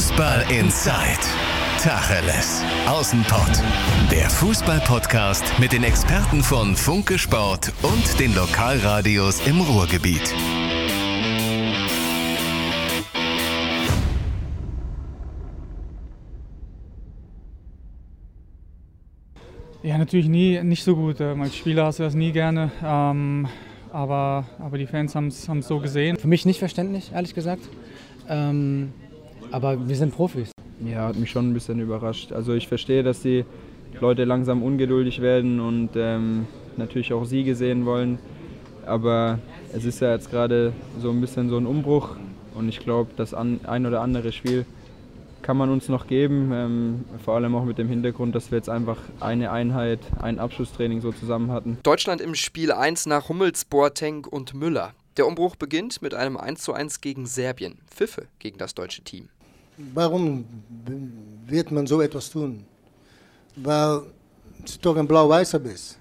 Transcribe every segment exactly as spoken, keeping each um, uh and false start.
Fußball Inside. Tacheles. Außenpott. Der Fußball-Podcast mit den Experten von Funke Sport und den Lokalradios im Ruhrgebiet. Ja, natürlich nie, nicht so gut. Als Spieler hast du das nie gerne. Ähm, aber, aber die Fans haben es so gesehen. Für mich nicht verständlich, ehrlich gesagt. Ähm, aber wir sind Profis. Ja, hat mich schon ein bisschen überrascht. Also ich verstehe, dass die Leute langsam ungeduldig werden und ähm, natürlich auch Siege sehen wollen. Aber es ist ja jetzt gerade so ein bisschen so ein Umbruch. Und ich glaube, das ein oder andere Spiel kann man uns noch geben. Ähm, vor allem auch mit dem Hintergrund, dass wir jetzt einfach eine Einheit, ein Abschlusstraining so zusammen hatten. Deutschland im Spiel eins nach Hummels, Boateng und Müller. Der Umbruch beginnt mit einem eins zu eins gegen Serbien. Pfiffe gegen das deutsche Team. Warum wird man so etwas tun? Weil du doch ein Blau-Weißer bist.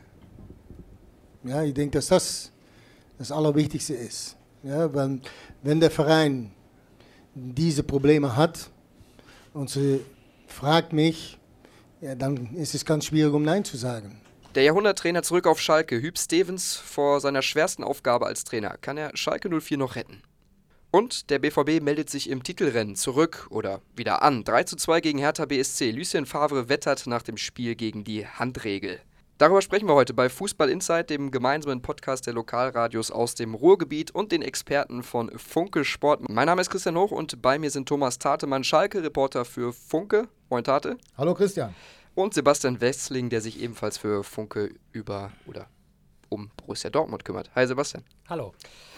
Ja, ich denke, dass das das Allerwichtigste ist. Ja, wenn, wenn der Verein diese Probleme hat und sie fragt mich, ja, dann ist es ganz schwierig, um Nein zu sagen. Der Jahrhunderttrainer zurück auf Schalke. Huub Stevens vor seiner schwersten Aufgabe als Trainer. Kann er Schalke null vier noch retten? Und der B V B meldet sich im Titelrennen zurück oder wieder an. drei zu zwei gegen Hertha B S C. Lucien Favre wettert nach dem Spiel gegen die Handregel. Darüber sprechen wir heute bei Fußball Inside, dem gemeinsamen Podcast der Lokalradios aus dem Ruhrgebiet und den Experten von Funke Sport. Mein Name ist Christian Hoch und bei mir sind Thomas Tatemann, Schalke-Reporter für Funke. Moin Tate. Hallo Christian. Und Sebastian Westling, der sich ebenfalls für Funke über oder um Borussia Dortmund kümmert. Hi Sebastian. Hallo.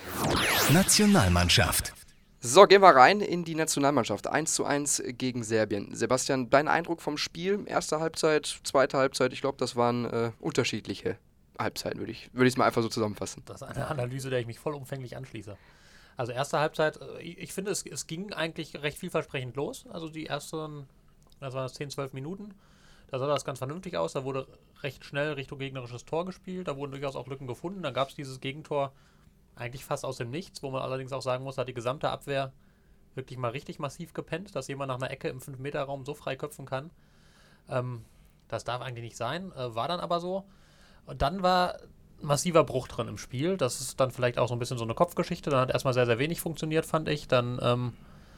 Nationalmannschaft. So, gehen wir rein in die Nationalmannschaft. eins zu eins gegen Serbien. Sebastian, dein Eindruck vom Spiel? Erste Halbzeit, zweite Halbzeit, ich glaube, das waren äh, unterschiedliche Halbzeiten, würde ich würde ich es mal einfach so zusammenfassen. Das ist eine Analyse, der ich mich vollumfänglich anschließe. Also erste Halbzeit, ich, ich finde, es, es ging eigentlich recht vielversprechend los. Also die ersten, das waren zehn, zwölf Minuten, da sah das ganz vernünftig aus. Da wurde recht schnell Richtung gegnerisches Tor gespielt. Da wurden durchaus auch Lücken gefunden. Dann gab es dieses Gegentor eigentlich fast aus dem Nichts, wo man allerdings auch sagen muss, da hat die gesamte Abwehr wirklich mal richtig massiv gepennt, dass jemand nach einer Ecke im fünf Meter Raum so frei köpfen kann. Ähm, das darf eigentlich nicht sein, äh, war dann aber so. Und dann war ein massiver Bruch drin im Spiel. Das ist dann vielleicht auch so ein bisschen so eine Kopfgeschichte. Dann hat erstmal sehr, sehr wenig funktioniert, fand ich. Dann ähm,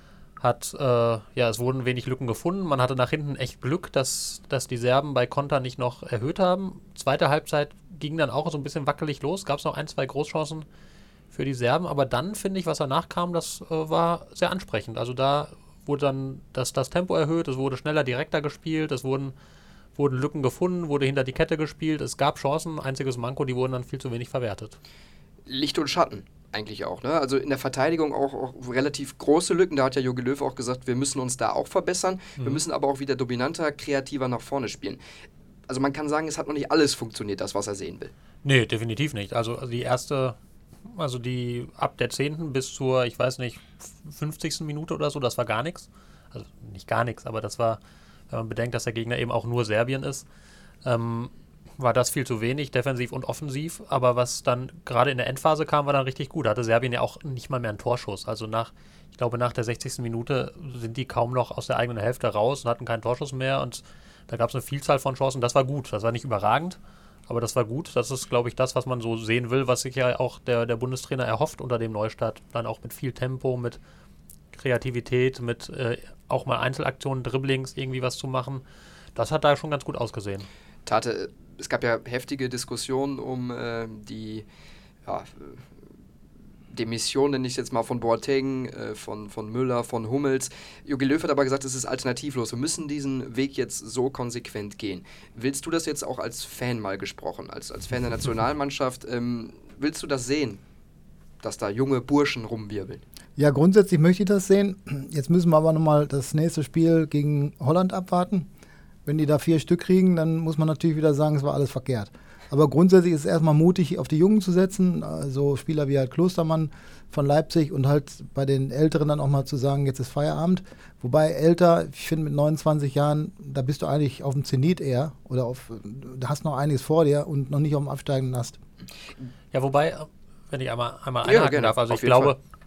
hat, äh, ja, es wurden wenig Lücken gefunden. Man hatte nach hinten echt Glück, dass, dass die Serben bei Konter nicht noch erhöht haben. Zweite Halbzeit ging dann auch so ein bisschen wackelig los. Gab es noch ein, zwei Großchancen für die Serben, aber dann finde ich, was danach kam, das äh, war sehr ansprechend. Also da wurde dann das, das Tempo erhöht, es wurde schneller, direkter gespielt, es wurden, wurden Lücken gefunden, wurde hinter die Kette gespielt, es gab Chancen, einziges Manko, die wurden dann viel zu wenig verwertet. Licht und Schatten eigentlich auch, ne? Also in der Verteidigung auch, auch relativ große Lücken, da hat ja Jogi Löw auch gesagt, wir müssen uns da auch verbessern, mhm. wir müssen aber auch wieder dominanter, kreativer nach vorne spielen. Also man kann sagen, es hat noch nicht alles funktioniert, das, was er sehen will. Nee, definitiv nicht. Also die erste Also die ab der zehnten bis zur, ich weiß nicht, fünfzigsten Minute oder so, das war gar nichts. Also nicht gar nichts, aber das war, wenn man bedenkt, dass der Gegner eben auch nur Serbien ist, ähm, war das viel zu wenig, defensiv und offensiv. Aber was dann gerade in der Endphase kam, war dann richtig gut. Da hatte Serbien ja auch nicht mal mehr einen Torschuss. Also nach, ich glaube, nach der sechzigsten Minute sind die kaum noch aus der eigenen Hälfte raus und hatten keinen Torschuss mehr. Und da gab es eine Vielzahl von Chancen. Das war gut. Das war nicht überragend. Aber das war gut. Das ist, glaube ich, das, was man so sehen will, was sich ja auch der, der Bundestrainer erhofft unter dem Neustart. Dann auch mit viel Tempo, mit Kreativität, mit äh, auch mal Einzelaktionen, Dribblings, irgendwie was zu machen. Das hat da schon ganz gut ausgesehen. Tate, es gab ja heftige Diskussionen um äh, die ja, Demission, nenne ich es jetzt mal, von Boateng, äh, von, von Müller, von Hummels. Jogi Löw hat aber gesagt, es ist alternativlos. Wir müssen diesen Weg jetzt so konsequent gehen. Willst du das jetzt auch als Fan mal gesprochen, als, als Fan der Nationalmannschaft, ähm, willst du das sehen, dass da junge Burschen rumwirbeln? Ja, grundsätzlich möchte ich das sehen. Jetzt müssen wir aber nochmal das nächste Spiel gegen Holland abwarten. Wenn die da vier Stück kriegen, dann muss man natürlich wieder sagen, es war alles verkehrt. Aber grundsätzlich ist es erstmal mutig, auf die Jungen zu setzen, also Spieler wie halt Klostermann von Leipzig und halt bei den Älteren dann auch mal zu sagen, jetzt ist Feierabend. Wobei älter, ich finde mit neunundzwanzig Jahren, da bist du eigentlich auf dem Zenit eher oder auf, da hast noch einiges vor dir und noch nicht auf dem absteigenden Ast. Ja, wobei, wenn ich einmal, einmal ja, einhaken gerne, darf, also auf ich glaube,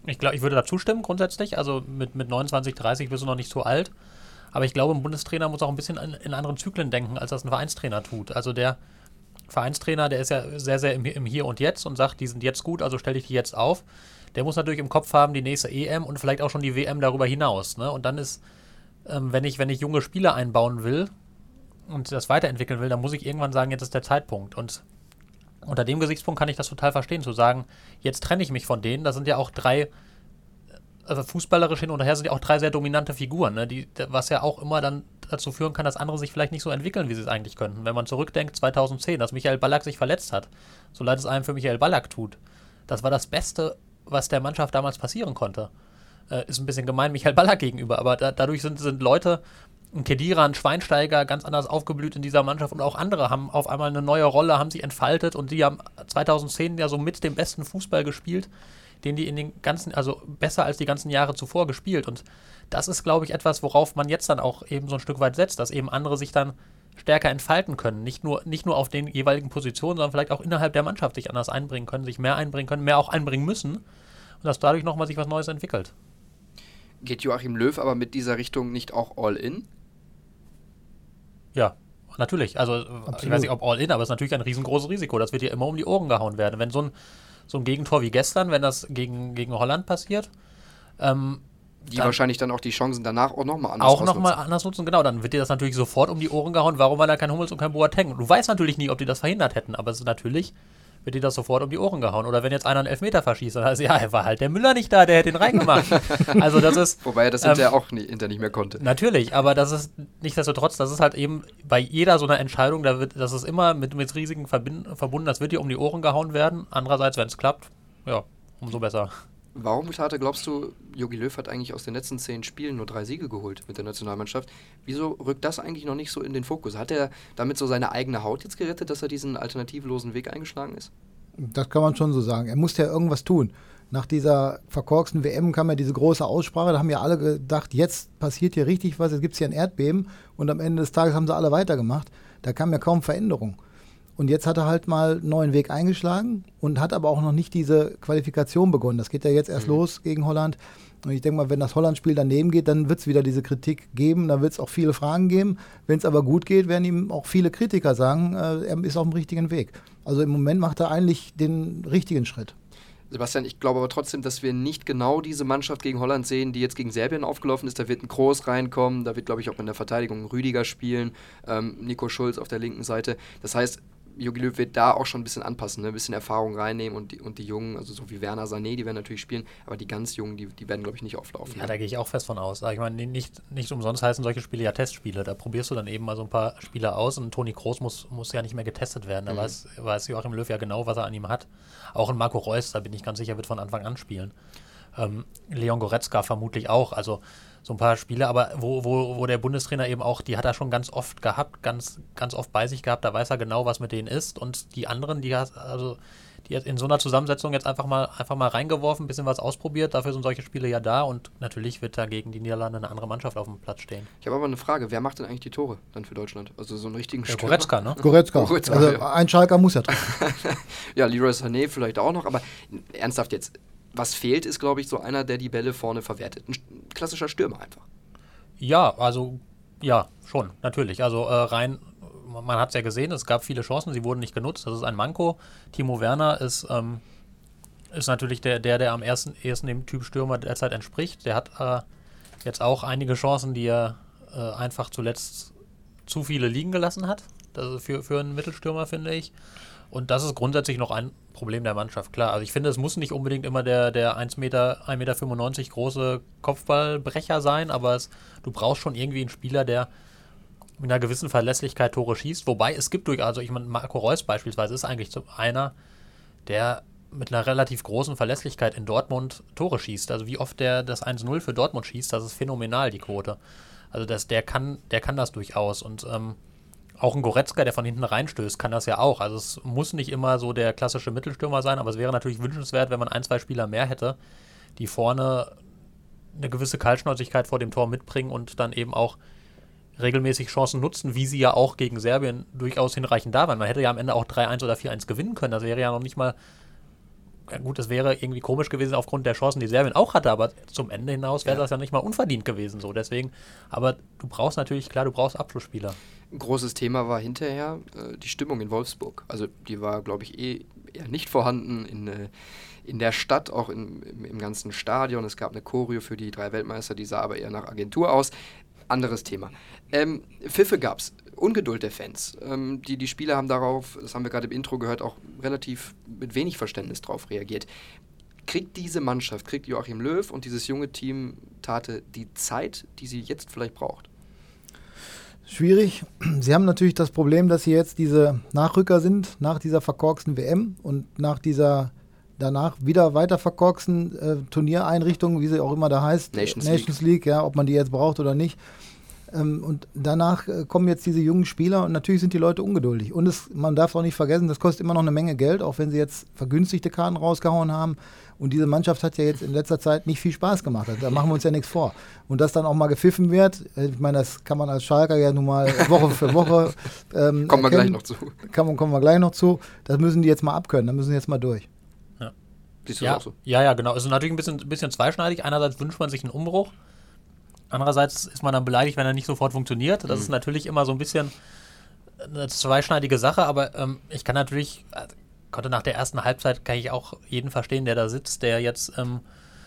Ich glaube, ich würde da zustimmen grundsätzlich. Also mit, mit neunundzwanzig, dreißig bist du noch nicht so alt. Aber ich glaube, ein Bundestrainer muss auch ein bisschen in, in anderen Zyklen denken, als das ein Vereinstrainer tut. Also der Vereinstrainer, der ist ja sehr, sehr im, im Hier und Jetzt und sagt, die sind jetzt gut, also stelle ich die jetzt auf. Der muss natürlich im Kopf haben, die nächste E M und vielleicht auch schon die W M darüber hinaus. Ne? Und dann ist, ähm, wenn ich, wenn ich junge Spieler einbauen will und das weiterentwickeln will, dann muss ich irgendwann sagen, jetzt ist der Zeitpunkt. Und unter dem Gesichtspunkt kann ich das total verstehen, zu sagen, jetzt trenne ich mich von denen. Da sind ja auch drei, also fußballerisch hin und her sind ja auch drei sehr dominante Figuren, ne? Die, was ja auch immer dann dazu führen kann, dass andere sich vielleicht nicht so entwickeln, wie sie es eigentlich könnten. Wenn man zurückdenkt, zweitausendzehn, dass Michael Ballack sich verletzt hat, so leid es einem für Michael Ballack tut, das war das Beste, was der Mannschaft damals passieren konnte. Äh, ist ein bisschen gemein Michael Ballack gegenüber, aber da, dadurch sind, sind Leute, ein Kedira, ein Schweinsteiger, ganz anders aufgeblüht in dieser Mannschaft und auch andere haben auf einmal eine neue Rolle, haben sich entfaltet und die haben zweitausendzehn ja so mit dem besten Fußball gespielt, den die in den ganzen, also besser als die ganzen Jahre zuvor gespielt. Und das ist, glaube ich, etwas, worauf man jetzt dann auch eben so ein Stück weit setzt, dass eben andere sich dann stärker entfalten können. Nicht nur, nicht nur auf den jeweiligen Positionen, sondern vielleicht auch innerhalb der Mannschaft sich anders einbringen können, sich mehr einbringen können, mehr auch einbringen müssen und dass dadurch nochmal sich was Neues entwickelt. Geht Joachim Löw aber mit dieser Richtung nicht auch all in? Ja, natürlich. Also Absolut. Ich weiß nicht, ob all in, aber es ist natürlich ein riesengroßes Risiko. Das wird dir immer um die Ohren gehauen werden. Wenn so ein So ein Gegentor wie gestern, wenn das gegen, gegen Holland passiert. Ähm, die dann wahrscheinlich dann auch die Chancen danach auch nochmal anders Auch nochmal anders nutzen, genau. Dann wird dir das natürlich sofort um die Ohren gehauen. Warum war da kein Hummels und kein Boateng? Und du weißt natürlich nie, ob die das verhindert hätten, aber es ist natürlich, wird dir das sofort um die Ohren gehauen. Oder wenn jetzt einer einen Elfmeter verschießt, dann heißt es, ja, war halt der Müller nicht da, der hätte ihn reingemacht. Also das ist... Wobei er das ähm, hinterher auch nie, hinter nicht mehr konnte. Natürlich, aber das ist nichtsdestotrotz, das ist halt eben bei jeder so einer Entscheidung, da wird, das ist immer mit, mit Risiken verbunden, das wird dir um die Ohren gehauen werden. Andererseits, wenn es klappt, ja, umso besser. Warum, Tate, glaubst du, Jogi Löw hat eigentlich aus den letzten zehn Spielen nur drei Siege geholt mit der Nationalmannschaft? Wieso rückt das eigentlich noch nicht so in den Fokus? Hat er damit so seine eigene Haut jetzt gerettet, dass er diesen alternativlosen Weg eingeschlagen ist? Das kann man schon so sagen. Er musste ja irgendwas tun. Nach dieser verkorksten W M kam ja diese große Aussprache, da haben ja alle gedacht, jetzt passiert hier richtig was, jetzt gibt es hier ein Erdbeben und am Ende des Tages haben sie alle weitergemacht. Da kam ja kaum Veränderung. Und jetzt hat er halt mal einen neuen Weg eingeschlagen und hat aber auch noch nicht diese Qualifikation begonnen. Das geht ja jetzt erst mhm. los gegen Holland. Und ich denke mal, wenn das Holland-Spiel daneben geht, dann wird es wieder diese Kritik geben. Da wird es auch viele Fragen geben. Wenn es aber gut geht, werden ihm auch viele Kritiker sagen, äh, er ist auf dem richtigen Weg. Also im Moment macht er eigentlich den richtigen Schritt. Sebastian, ich glaube aber trotzdem, dass wir nicht genau diese Mannschaft gegen Holland sehen, die jetzt gegen Serbien aufgelaufen ist. Da wird ein Kroos reinkommen, da wird, glaube ich, auch in der Verteidigung Rüdiger spielen, ähm, Nico Schulz auf der linken Seite. Das heißt, Jogi Löw wird da auch schon ein bisschen anpassen, ne? Ein bisschen Erfahrung reinnehmen und die, und die Jungen, also so wie Werner, Sané, die werden natürlich spielen, aber die ganz Jungen, die, die werden, glaube ich, nicht auflaufen. Ja, ne? Da gehe ich auch fest von aus. Ich meine, nicht, nicht umsonst heißen solche Spiele ja Testspiele. Da probierst du dann eben mal so ein paar Spieler aus und Toni Kroos muss, muss ja nicht mehr getestet werden. Da mhm. weiß, weiß Joachim Löw ja genau, was er an ihm hat. Auch ein Marco Reus, da bin ich ganz sicher, wird von Anfang an spielen. Ähm, Leon Goretzka vermutlich auch. Also so ein paar Spiele, aber wo, wo, wo der Bundestrainer eben auch, die hat er schon ganz oft gehabt, ganz, ganz oft bei sich gehabt, da weiß er genau, was mit denen ist und die anderen, die hat, also die hat in so einer Zusammensetzung jetzt einfach mal, einfach mal reingeworfen, ein bisschen was ausprobiert, dafür sind solche Spiele ja da und natürlich wird da gegen die Niederlande eine andere Mannschaft auf dem Platz stehen. Ich habe aber eine Frage, wer macht denn eigentlich die Tore dann für Deutschland? Also so einen richtigen ja, Goretzka, ne? Goretzka, Goretzka also ja. Ein Schalker muss ja drin. Ja, Leroy Sané vielleicht auch noch, aber ernsthaft jetzt, was fehlt, ist, glaube ich, so einer, der die Bälle vorne verwertet. Ein klassischer Stürmer einfach. Ja, also, ja, schon, natürlich. Also äh, rein, man hat es ja gesehen, es gab viele Chancen, sie wurden nicht genutzt, das ist ein Manko. Timo Werner ist, ähm, ist natürlich der, der, der am ersten, ersten dem Typ Stürmer derzeit entspricht. Der hat äh, jetzt auch einige Chancen, die er äh, einfach zuletzt zu viele liegen gelassen hat. Das ist für, für einen Mittelstürmer, finde ich. Und das ist grundsätzlich noch ein Problem der Mannschaft, klar. Also ich finde, es muss nicht unbedingt immer der, der ein Meter fünfundneunzig große Kopfballbrecher sein, aber es, du brauchst schon irgendwie einen Spieler, der mit einer gewissen Verlässlichkeit Tore schießt. Wobei es gibt durch, also ich meine, Marco Reus beispielsweise ist eigentlich so einer, der mit einer relativ großen Verlässlichkeit in Dortmund Tore schießt. Also wie oft der das eins null für Dortmund schießt, das ist phänomenal, die Quote. Also das, der kann, der kann das durchaus und ähm, auch ein Goretzka, der von hinten reinstößt, kann das ja auch. Also es muss nicht immer so der klassische Mittelstürmer sein, aber es wäre natürlich wünschenswert, wenn man ein, zwei Spieler mehr hätte, die vorne eine gewisse Kaltschnäuzigkeit vor dem Tor mitbringen und dann eben auch regelmäßig Chancen nutzen, wie sie ja auch gegen Serbien durchaus hinreichend da waren. Man hätte ja am Ende auch drei eins oder vier eins gewinnen können. Das wäre ja noch nicht mal ja gut, es wäre irgendwie komisch gewesen aufgrund der Chancen, die Serbien auch hatte, aber zum Ende hinaus wäre ja. das ja nicht mal unverdient gewesen. So. Deswegen, aber du brauchst natürlich, klar, du brauchst Abschlussspieler. Ein großes Thema war hinterher äh, die Stimmung in Wolfsburg. Also die war, glaube ich, eh eher nicht vorhanden in, äh, in der Stadt, auch in, im, im ganzen Stadion. Es gab eine Choreo für die drei Weltmeister, die sah aber eher nach Agentur aus. Anderes Thema. Ähm, Pfiffe gab's, Ungeduld der Fans. Ähm, die, die Spieler haben darauf, das haben wir gerade im Intro gehört, auch relativ mit wenig Verständnis drauf reagiert. Kriegt diese Mannschaft, kriegt Joachim Löw und dieses junge Team Tate die Zeit, die sie jetzt vielleicht braucht? Schwierig. Sie haben natürlich das Problem, dass sie jetzt diese Nachrücker sind, nach dieser verkorksten W M und nach dieser danach wieder weiter verkorksten äh, Turniereinrichtungen, wie sie auch immer da heißt, Nations, Nations League. League, ja, ob man die jetzt braucht oder nicht. Ähm, und danach äh, kommen jetzt diese jungen Spieler und natürlich sind die Leute ungeduldig. Und es, man darf auch nicht vergessen, das kostet immer noch eine Menge Geld, auch wenn sie jetzt vergünstigte Karten rausgehauen haben. Und diese Mannschaft hat ja jetzt in letzter Zeit nicht viel Spaß gemacht. Da machen wir uns ja nichts vor. Und dass dann auch mal gepfiffen wird, ich meine, das kann man als Schalker ja nun mal Woche für Woche ähm, kommen wir gleich noch zu. Kann man, kommen wir gleich noch zu. Das müssen die jetzt mal abkönnen, da müssen sie jetzt mal durch. Ja. Siehst du ja, auch so? Ja, ja, genau. Es ist natürlich ein bisschen, ein bisschen zweischneidig. Einerseits wünscht man sich einen Umbruch. Andererseits ist man dann beleidigt, wenn er nicht sofort funktioniert. Das mhm. ist natürlich immer so ein bisschen eine zweischneidige Sache, aber ähm, ich kann natürlich, also konnte nach der ersten Halbzeit, kann ich auch jeden verstehen, der da sitzt, der jetzt ähm,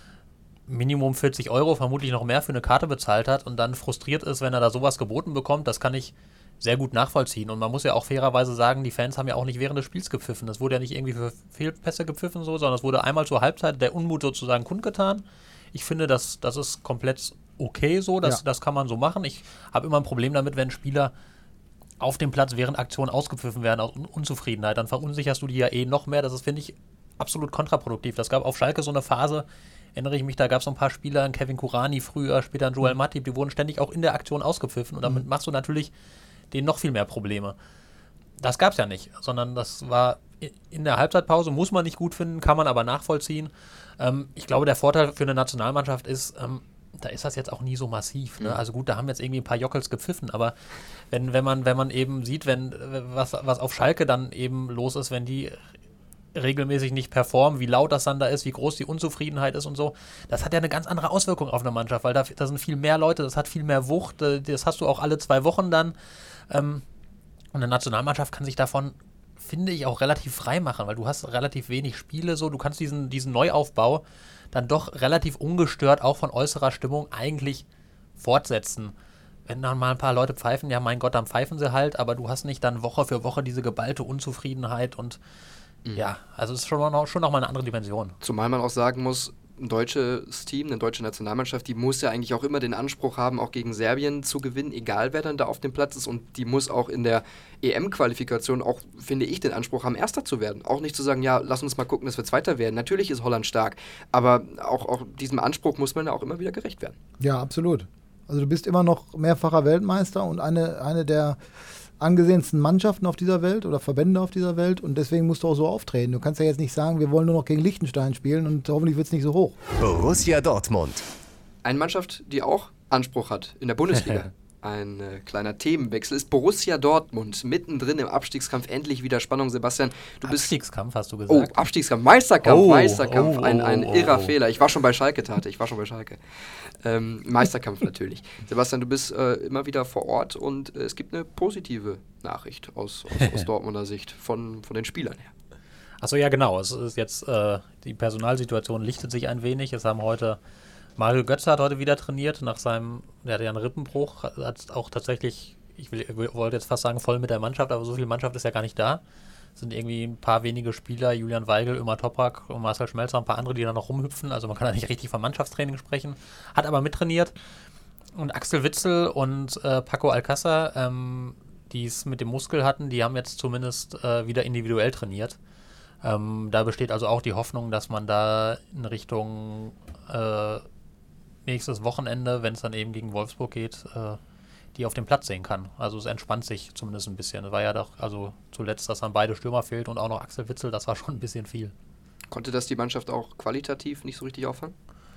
Minimum vierzig Euro, vermutlich noch mehr für eine Karte bezahlt hat und dann frustriert ist, wenn er da sowas geboten bekommt. Das kann ich sehr gut nachvollziehen. Und man muss ja auch fairerweise sagen, die Fans haben ja auch nicht während des Spiels gepfiffen. Das wurde ja nicht irgendwie für Fehlpässe gepfiffen, so, sondern es wurde einmal zur Halbzeit der Unmut sozusagen kundgetan. Ich finde, das, das ist komplett okay so, das, ja. das kann man so machen. Ich habe immer ein Problem damit, wenn Spieler auf dem Platz während Aktionen ausgepfiffen werden aus Un- Unzufriedenheit. Dann verunsicherst du die ja eh noch mehr. Das ist, finde ich, absolut kontraproduktiv. Das gab auf Schalke so eine Phase, erinnere ich mich, da gab es so ein paar Spieler, ein Kevin Kurani früher, später ein Joel Matip, die wurden ständig auch in der Aktion ausgepfiffen und damit mhm. machst du natürlich denen noch viel mehr Probleme. Das gab es ja nicht, sondern das war in der Halbzeitpause, muss man nicht gut finden, kann man aber nachvollziehen. Ähm, ich glaube, der Vorteil für eine Nationalmannschaft ist, ähm, da ist das jetzt auch nie so massiv. Ne? Mhm. Also gut, da haben jetzt irgendwie ein paar Jockels gepfiffen, aber wenn, wenn, man, wenn man eben sieht, wenn was, was auf Schalke dann eben los ist, wenn die regelmäßig nicht performen, wie laut das dann da ist, wie groß die Unzufriedenheit ist und so, das hat ja eine ganz andere Auswirkung auf eine Mannschaft, weil da, da sind viel mehr Leute, das hat viel mehr Wucht, das hast du auch alle zwei Wochen dann. Ähm, und eine Nationalmannschaft kann sich davon, finde ich, auch relativ frei machen, weil du hast relativ wenig Spiele so, du kannst diesen, diesen Neuaufbau dann doch relativ ungestört auch von äußerer Stimmung eigentlich fortsetzen. Wenn dann mal ein paar Leute pfeifen, ja mein Gott, dann pfeifen sie halt, aber du hast nicht dann Woche für Woche diese geballte Unzufriedenheit und mhm. ja, also es ist schon noch, schon noch mal eine andere Dimension. Zumal man auch sagen muss, ein deutsches Team, eine deutsche Nationalmannschaft, die muss ja eigentlich auch immer den Anspruch haben, auch gegen Serbien zu gewinnen, egal wer dann da auf dem Platz ist. Und die muss auch in der E M-Qualifikation auch, finde ich, den Anspruch haben, Erster zu werden. Auch nicht zu sagen, ja, lass uns mal gucken, dass wir Zweiter werden. Natürlich ist Holland stark, aber auch, auch diesem Anspruch muss man ja auch immer wieder gerecht werden. Ja, absolut. Also du bist immer noch mehrfacher Weltmeister und eine, eine der angesehensten Mannschaften auf dieser Welt oder Verbände auf dieser Welt und deswegen musst du auch so auftreten. Du kannst ja jetzt nicht sagen, wir wollen nur noch gegen Liechtenstein spielen und hoffentlich wird es nicht so hoch. Borussia Dortmund. Eine Mannschaft, die auch Anspruch hat in der Bundesliga. Ein äh, kleiner Themenwechsel ist Borussia Dortmund, mittendrin im Abstiegskampf, endlich wieder Spannung. Sebastian, du bist... Abstiegskampf, hast du gesagt? Oh, Abstiegskampf, Meisterkampf, oh, Meisterkampf, oh, ein, ein oh, irrer oh. Fehler. Ich war schon bei Schalke, Tate, ich war schon bei Schalke. Ähm, Meisterkampf natürlich. Sebastian, du bist äh, immer wieder vor Ort und äh, es gibt eine positive Nachricht aus, aus, aus Dortmunder Sicht von, von den Spielern her. Achso, ja genau, es ist jetzt, äh, die Personalsituation lichtet sich ein wenig. Es haben heute... Mario Götze hat heute wieder trainiert, nach seinem, der hatte ja einen Rippenbruch, hat auch tatsächlich, ich, will, ich wollte jetzt fast sagen, voll mit der Mannschaft, aber so viel Mannschaft ist ja gar nicht da. Es sind irgendwie ein paar wenige Spieler, Julian Weigl, Ömer Toprak und Marcel Schmelzer, ein paar andere, die da noch rumhüpfen, also man kann da nicht richtig von Mannschaftstraining sprechen, hat aber mittrainiert. Und Axel Witsel und äh, Paco Alcácer, ähm, die es mit dem Muskel hatten, die haben jetzt zumindest äh, wieder individuell trainiert. Ähm, da besteht also auch die Hoffnung, dass man da in Richtung äh, nächstes Wochenende, wenn es dann eben gegen Wolfsburg geht, äh, die auf dem Platz sehen kann. Also es entspannt sich zumindest ein bisschen. Es war ja doch also zuletzt, dass dann beide Stürmer fehlt und auch noch Axel Witsel, das war schon ein bisschen viel. Konnte das die Mannschaft auch qualitativ nicht so richtig auffangen?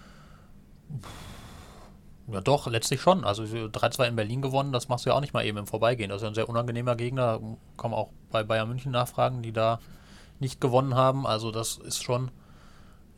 Ja doch, letztlich schon. Also drei zwei in Berlin gewonnen, das machst du ja auch nicht mal eben im Vorbeigehen. Das ist ja ein sehr unangenehmer Gegner. Da kann man auch bei Bayern München nachfragen, die da nicht gewonnen haben. Also das ist schon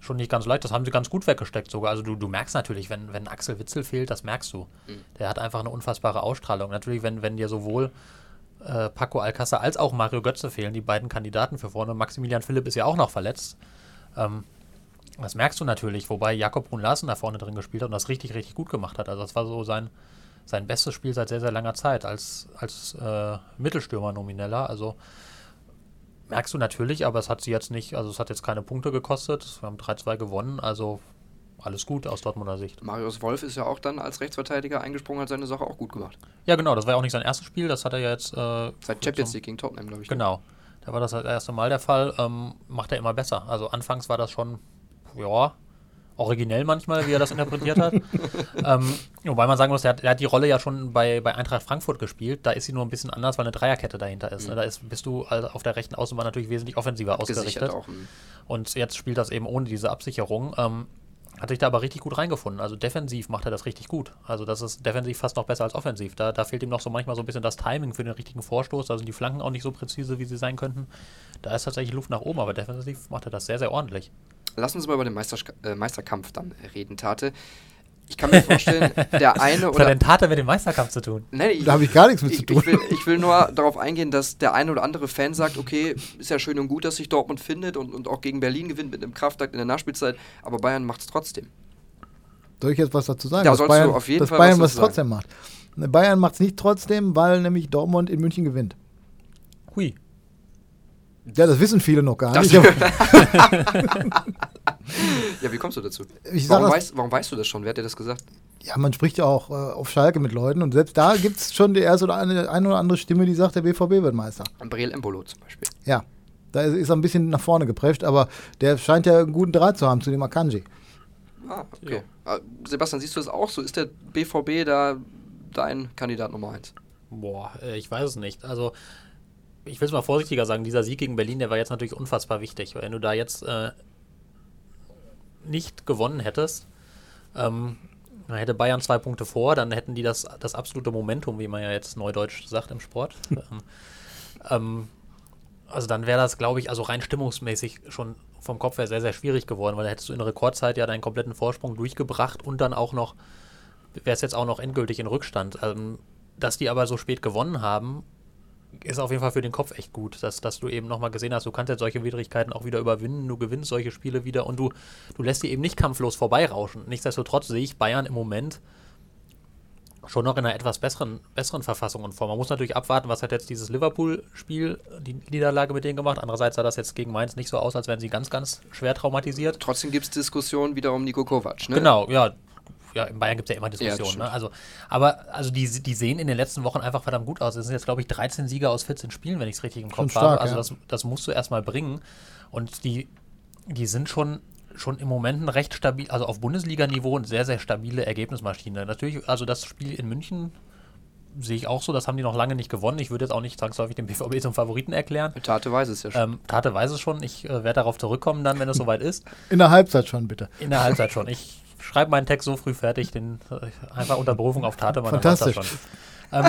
schon nicht ganz leicht. Das haben sie ganz gut weggesteckt sogar. Also du, du merkst natürlich, wenn, wenn Axel Witsel fehlt, das merkst du. Mhm. Der hat einfach eine unfassbare Ausstrahlung. Natürlich, wenn, wenn dir sowohl äh, Paco Alcácer als auch Mario Götze fehlen, die beiden Kandidaten für vorne. Maximilian Philipp ist ja auch noch verletzt. Ähm, das merkst du natürlich, wobei Jakob Brun-Larsen da vorne drin gespielt hat und das richtig, richtig gut gemacht hat. Also das war so sein, sein bestes Spiel seit sehr, sehr langer Zeit als, als äh, Mittelstürmer nomineller. Also merkst du natürlich, aber es hat sie jetzt nicht, also es hat jetzt keine Punkte gekostet. Wir haben drei zwei gewonnen, also alles gut aus Dortmunder Sicht. Marius Wolf ist ja auch dann als Rechtsverteidiger eingesprungen, hat seine Sache auch gut gemacht. Ja, genau, das war ja auch nicht sein erstes Spiel, das hat er ja jetzt... Äh, Seit Champions League gegen Tottenham, glaube ich. Genau, da war das das erste Mal der Fall, ähm, macht er immer besser. Also anfangs war das schon, ja, originell manchmal, wie er das interpretiert hat. ähm, wobei man sagen muss, er hat, er hat die Rolle ja schon bei, bei Eintracht Frankfurt gespielt. Da ist sie nur ein bisschen anders, weil eine Dreierkette dahinter ist. Mhm. Ne? Da ist, bist du also auf der rechten Außenbahn natürlich wesentlich offensiver ausgerichtet. Auch, und jetzt spielt das eben ohne diese Absicherung. Ähm, hat sich da aber richtig gut reingefunden. Also defensiv macht er das richtig gut. Also das ist defensiv fast noch besser als offensiv. Da, da fehlt ihm noch so manchmal so ein bisschen das Timing für den richtigen Vorstoß. Da sind die Flanken auch nicht so präzise, wie sie sein könnten. Da ist tatsächlich Luft nach oben, aber defensiv macht er das sehr, sehr ordentlich. Lass uns mal über den Meister, äh, Meisterkampf dann reden, Tate. Ich kann mir vorstellen, der eine oder... Was hat denn Tate mit dem Meisterkampf zu tun? Nein, ich, da habe ich gar nichts mit ich, zu tun. Ich will, ich will nur darauf eingehen, dass der eine oder andere Fan sagt, okay, ist ja schön und gut, dass sich Dortmund findet und, und auch gegen Berlin gewinnt mit einem Kraftakt in der Nachspielzeit, aber Bayern macht es trotzdem. Soll ich jetzt was dazu sagen? Da dass sollst Bayern, du auf jeden dass Fall Bayern was was trotzdem macht. Bayern macht es nicht trotzdem, weil nämlich Dortmund in München gewinnt. Hui. Ja, das wissen viele noch gar das nicht. ja, wie kommst du dazu? Ich warum, das, weißt, warum weißt du das schon? Wer hat dir das gesagt? Ja, man spricht ja auch äh, auf Schalke mit Leuten und selbst da gibt es schon die erste oder eine, eine oder andere Stimme, die sagt, der B V B wird Meister. Breel Embolo zum Beispiel. Ja, da ist, ist er ein bisschen nach vorne geprescht, aber der scheint ja einen guten Draht zu haben zu dem Akanji. Ah, okay. Ja. Sebastian, siehst du das auch so? Ist der B V B da dein Kandidat Nummer eins? Boah, ich weiß es nicht. Also ich will es mal vorsichtiger sagen, dieser Sieg gegen Berlin, der war jetzt natürlich unfassbar wichtig. Wenn du da jetzt äh, nicht gewonnen hättest, ähm, dann hätte Bayern zwei Punkte vor, dann hätten die das, das absolute Momentum, wie man ja jetzt neudeutsch sagt im Sport. ähm, ähm, also dann wäre das, glaube ich, also rein stimmungsmäßig schon vom Kopf her sehr, sehr schwierig geworden, weil da hättest du in Rekordzeit ja deinen kompletten Vorsprung durchgebracht und dann auch noch, wäre es jetzt auch noch endgültig in Rückstand. Ähm, dass die aber so spät gewonnen haben, ist auf jeden Fall für den Kopf echt gut, dass, dass du eben nochmal gesehen hast, du kannst jetzt solche Widrigkeiten auch wieder überwinden, du gewinnst solche Spiele wieder und du, du lässt die eben nicht kampflos vorbeirauschen. Nichtsdestotrotz sehe ich Bayern im Moment schon noch in einer etwas besseren, besseren Verfassung und Form. Man muss natürlich abwarten, was hat jetzt dieses Liverpool-Spiel, die Niederlage mit denen gemacht. Andererseits sah das jetzt gegen Mainz nicht so aus, als wären sie ganz, ganz schwer traumatisiert. Trotzdem gibt es Diskussionen wieder um Niko Kovac, ne? Genau, ja. Ja, in Bayern gibt es ja immer Diskussionen. Ja, ne? Also, aber also die, die sehen in den letzten Wochen einfach verdammt gut aus. Es sind jetzt, glaube ich, dreizehn Sieger aus vierzehn Spielen, wenn ich es richtig im Kopf stark, habe. Also ja. das, das musst du erstmal bringen. Und die, die sind schon, schon im Moment ein recht stabil, also auf Bundesliga-Niveau eine sehr, sehr stabile Ergebnismaschine. Natürlich, also das Spiel in München sehe ich auch so, das haben die noch lange nicht gewonnen. Ich würde jetzt auch nicht zwangsläufig den B V B zum Favoriten erklären. Tate weiß es ja schon. Ähm, Tate weiß es schon. Ich äh, werde darauf zurückkommen dann, wenn es soweit ist. In der Halbzeit schon, bitte. In der Halbzeit schon. Ich schreibe meinen Text so früh fertig, den äh, einfach unter Berufung auf Tate. Fantastisch. Das schon. Ähm,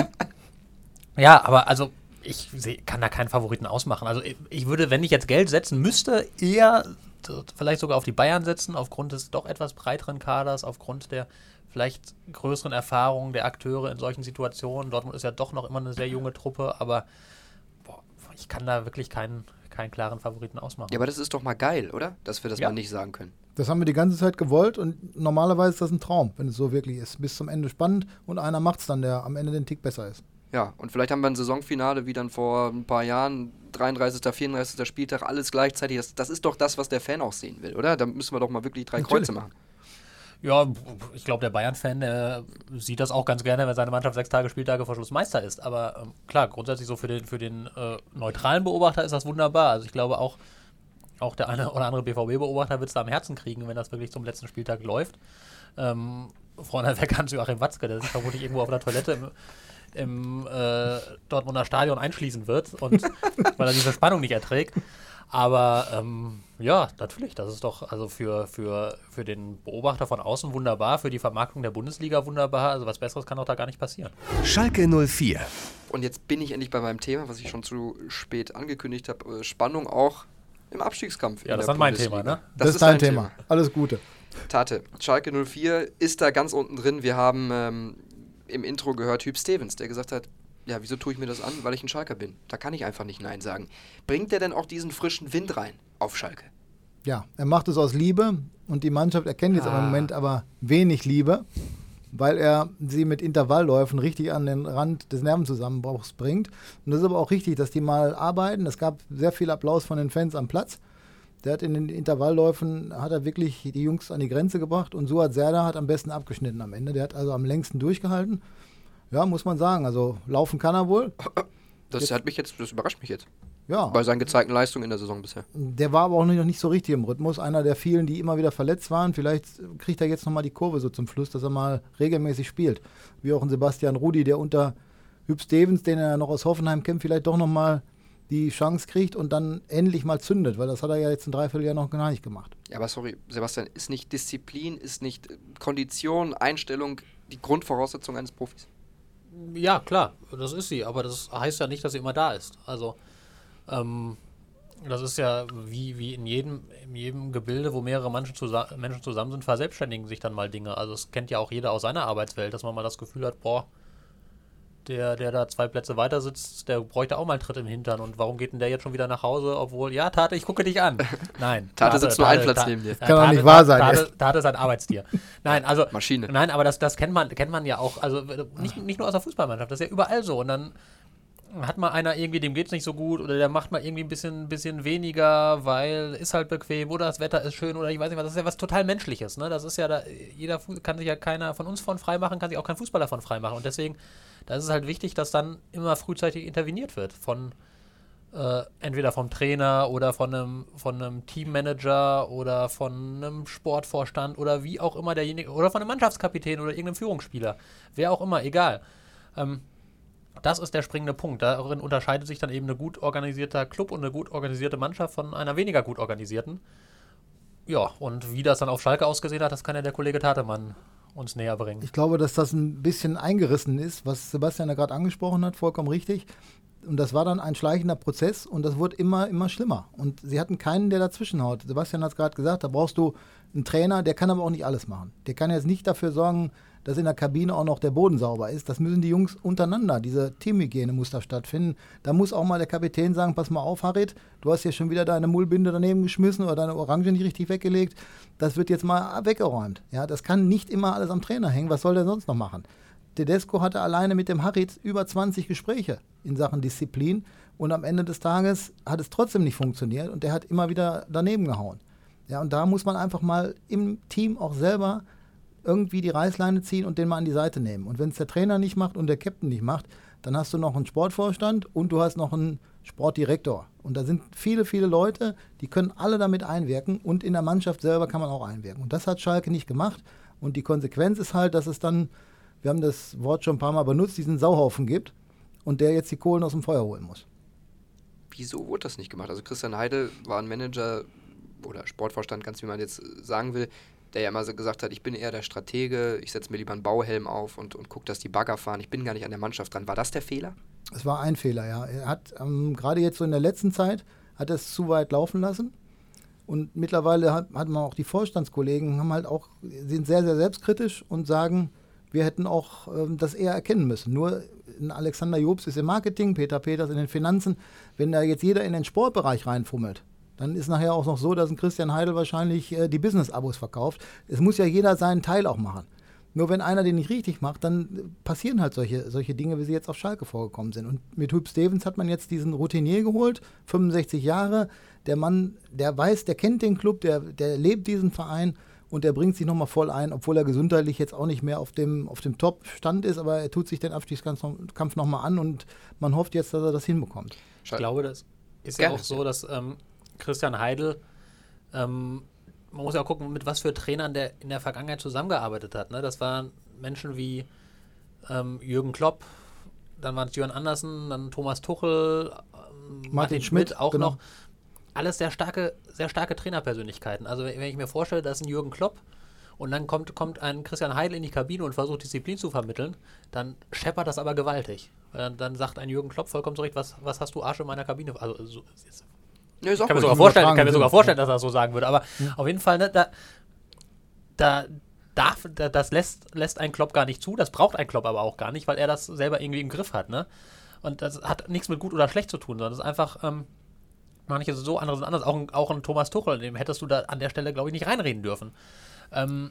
ja, aber also ich seh, kann da keinen Favoriten ausmachen. Also ich, ich würde, wenn ich jetzt Geld setzen müsste, eher vielleicht sogar auf die Bayern setzen, aufgrund des doch etwas breiteren Kaders, aufgrund der vielleicht größeren Erfahrungen der Akteure in solchen Situationen. Dortmund ist ja doch noch immer eine sehr junge Truppe, aber boah, ich kann da wirklich keinen, keinen klaren Favoriten ausmachen. Ja, aber das ist doch mal geil, oder? Dass wir das ja. mal nicht sagen können. Das haben wir die ganze Zeit gewollt und normalerweise ist das ein Traum, wenn es so wirklich ist. Bis zum Ende spannend und einer macht es dann, der am Ende den Tick besser ist. Ja, und vielleicht haben wir ein Saisonfinale wie dann vor ein paar Jahren, dreiunddreißigsten, vierunddreißigsten Spieltag, alles gleichzeitig. Das, das ist doch das, was der Fan auch sehen will, oder? Da müssen wir doch mal wirklich drei Natürlich. Kreuze machen. Ja, ich glaube, der Bayern-Fan der sieht das auch ganz gerne, wenn seine Mannschaft sechs Tage Spieltage vor Schluss Meister ist. Aber ähm, klar, grundsätzlich so für den, für den äh, neutralen Beobachter ist das wunderbar. Also ich glaube auch, auch der eine oder andere B V B-Beobachter wird es da am Herzen kriegen, wenn das wirklich zum letzten Spieltag läuft. Ähm, vorneweg an Joachim Watzke, der sich vermutlich irgendwo auf der Toilette im, im äh, Dortmunder Stadion einschließen wird, und weil er diese Spannung nicht erträgt. Aber ähm, ja, natürlich, das ist doch also für, für, für den Beobachter von außen wunderbar, für die Vermarktung der Bundesliga wunderbar. Also was Besseres kann doch da gar nicht passieren. Schalke null vier. Und jetzt bin ich endlich bei meinem Thema, was ich schon zu spät angekündigt habe. Spannung auch im Abstiegskampf. Ja, in das der ist mein Bundesliga. Thema, ne? Das, das ist dein Thema. Thema. Alles Gute. Tate, Schalke null vier ist da ganz unten drin. Wir haben ähm, im Intro gehört Hüb Stevens, der gesagt hat, ja, wieso tue ich mir das an? Weil ich ein Schalker bin. Da kann ich einfach nicht Nein sagen. Bringt der denn auch diesen frischen Wind rein auf Schalke? Ja, er macht es aus Liebe und die Mannschaft erkennt jetzt Ah. im Moment aber wenig Liebe, weil er sie mit Intervallläufen richtig an den Rand des Nervenzusammenbruchs bringt. Und das ist aber auch richtig, dass die mal arbeiten. Es gab sehr viel Applaus von den Fans am Platz. Der hat in den Intervallläufen, hat er wirklich die Jungs an die Grenze gebracht und Suat Serdar hat am besten abgeschnitten am Ende. Der hat also am längsten durchgehalten. Ja, muss man sagen. Also laufen kann er wohl. Das Jetzt- hat mich jetzt, das überrascht mich jetzt. Ja, Bei seinen gezeigten Leistungen in der Saison bisher. der war aber auch noch nicht so richtig im Rhythmus. Einer der vielen, die immer wieder verletzt waren. Vielleicht kriegt er jetzt nochmal die Kurve so zum Schluss, dass er mal regelmäßig spielt. Wie auch ein Sebastian Rudi, der unter Hüb Stevens, den er noch aus Hoffenheim kennt, vielleicht doch nochmal die Chance kriegt und dann endlich mal zündet. Weil das hat er ja jetzt ein Dreivierteljahr noch gar nicht gemacht. Ja, aber sorry, Sebastian, ist nicht Disziplin, ist nicht äh, Kondition, Einstellung die Grundvoraussetzung eines Profis? Ja, klar, das ist sie, aber das heißt ja nicht, dass sie immer da ist. Also, ähm, das ist ja wie, wie in jedem, in jedem Gebilde, wo mehrere Menschen, zusa- Menschen zusammen sind, verselbstständigen sich dann mal Dinge. Also, das kennt ja auch jeder aus seiner Arbeitswelt, dass man mal das Gefühl hat, boah, der, der da zwei Plätze weiter sitzt, der bräuchte auch mal einen Tritt im Hintern. Und warum geht denn der jetzt schon wieder nach Hause, obwohl, ja, Tate, ich gucke dich an. Nein. Tate sitzt nur einen Platz Tate- neben dir. Kann doch Tate- nicht wahr sein, Tate, Tate ist ein Arbeitstier. Nein, also, Maschine. nein, aber das, das kennt man, kennt man ja auch, also nicht, nicht nur aus der Fußballmannschaft, das ist ja überall so. Und dann hat mal einer irgendwie, dem geht's nicht so gut oder der macht mal irgendwie ein bisschen, bisschen weniger, weil ist halt bequem oder das Wetter ist schön oder ich weiß nicht was. Das ist ja was total Menschliches, ne? Das ist ja da, jeder Fu- kann sich ja keiner von uns von freimachen, kann sich auch kein Fußballer von freimachen. Und deswegen, da ist es halt wichtig, dass dann immer frühzeitig interveniert wird von äh, entweder vom Trainer oder von einem, von einem Teammanager oder von einem Sportvorstand oder wie auch immer derjenige, oder von einem Mannschaftskapitän oder irgendeinem Führungsspieler. Wer auch immer, egal. Ähm, Das ist der springende Punkt. Darin unterscheidet sich dann eben ein gut organisierter Club und eine gut organisierte Mannschaft von einer weniger gut organisierten. Ja, und wie das dann auf Schalke ausgesehen hat, das kann ja der Kollege Tatemann uns näher bringen. Ich glaube, dass das ein bisschen eingerissen ist, was Sebastian ja gerade angesprochen hat, vollkommen richtig. Und das war dann ein schleichender Prozess und das wurde immer, immer schlimmer. Und sie hatten keinen, der dazwischen haut. Sebastian hat es gerade gesagt, da brauchst du einen Trainer, der kann aber auch nicht alles machen. Der kann jetzt nicht dafür sorgen, dass in der Kabine auch noch der Boden sauber ist. Das müssen die Jungs untereinander. Diese Teamhygiene muss da stattfinden. Da muss auch mal der Kapitän sagen, pass mal auf, Harit, du hast hier schon wieder deine Mullbinde daneben geschmissen oder deine Orange nicht richtig weggelegt. Das wird jetzt mal weggeräumt. Ja, das kann nicht immer alles am Trainer hängen. Was soll der sonst noch machen? Tedesco hatte alleine mit dem Harit über zwanzig Gespräche in Sachen Disziplin und am Ende des Tages hat es trotzdem nicht funktioniert und der hat immer wieder daneben gehauen. Ja, und da muss man einfach mal im Team auch selber irgendwie die Reißleine ziehen und den mal an die Seite nehmen. Und wenn es der Trainer nicht macht und der Captain nicht macht, dann hast du noch einen Sportvorstand und du hast noch einen Sportdirektor. Und da sind viele, viele Leute, die können alle damit einwirken und in der Mannschaft selber kann man auch einwirken. Und das hat Schalke nicht gemacht. Und die Konsequenz ist halt, dass es dann, wir haben das Wort schon ein paar Mal benutzt, diesen Sauhaufen gibt und der jetzt die Kohlen aus dem Feuer holen muss. Wieso wurde das nicht gemacht? Also Christian Heidel war ein Manager oder Sportvorstand, ganz wie man jetzt sagen will, der ja immer so gesagt hat, ich bin eher der Stratege, ich setze mir lieber einen Bauhelm auf und, und gucke, dass die Bagger fahren, ich bin gar nicht an der Mannschaft dran. War das der Fehler? Es war ein Fehler, ja. Er hat ähm, gerade jetzt so in der letzten Zeit, hat er es zu weit laufen lassen. Und mittlerweile hat, hat man auch die Vorstandskollegen, haben halt auch, sind sehr, sehr selbstkritisch und sagen, wir hätten auch ähm, das eher erkennen müssen. Nur ein Alexander Jobs ist im Marketing, Peter Peters in den Finanzen. Wenn da jetzt jeder in den Sportbereich reinfummelt, dann ist nachher auch noch so, dass ein Christian Heidel wahrscheinlich äh, die Business-Abos verkauft. Es muss ja jeder seinen Teil auch machen. Nur wenn einer den nicht richtig macht, dann passieren halt solche, solche Dinge, wie sie jetzt auf Schalke vorgekommen sind. Und mit Hüb Stevens hat man jetzt diesen Routinier geholt, fünfundsechzig Jahre. Der Mann, der weiß, der kennt den Club, der, der lebt diesen Verein und der bringt sich nochmal voll ein, obwohl er gesundheitlich jetzt auch nicht mehr auf dem, auf dem Top-Stand ist, aber er tut sich den Abstiegskampf nochmal an und man hofft jetzt, dass er das hinbekommt. Ich glaube, das ist Gerne. ja auch so, dass ähm, Christian Heidel, ähm, man muss ja auch gucken, mit was für Trainern der in der Vergangenheit zusammengearbeitet hat. Ne? Das waren Menschen wie ähm, Jürgen Klopp, dann waren es Jörn Andersen, dann Thomas Tuchel, ähm, Martin, Martin Schmidt, Schmidt auch genau. noch. Alles sehr starke, sehr starke Trainerpersönlichkeiten. Also wenn ich mir vorstelle, da ist ein Jürgen Klopp und dann kommt, kommt ein Christian Heidel in die Kabine und versucht Disziplin zu vermitteln, dann scheppert das aber gewaltig. Dann, dann sagt ein Jürgen Klopp vollkommen zurecht, was, was hast du Arsch in meiner Kabine? Also so, Ja, ist auch ich kann mir gut. sogar vorstellen, ich kann mir Sinn. sogar vorstellen, dass er das so sagen würde. Aber Ja. auf jeden Fall, ne, da, da darf, da, das lässt, lässt ein Klopp gar nicht zu. Das braucht ein Klopp aber auch gar nicht, weil er das selber irgendwie im Griff hat. Ne? Und das hat nichts mit gut oder schlecht zu tun, sondern das ist einfach, ähm, manche sind so, andere sind anders. Auch ein, auch ein Thomas Tuchel, dem hättest du da an der Stelle, glaube ich, nicht reinreden dürfen. Ähm,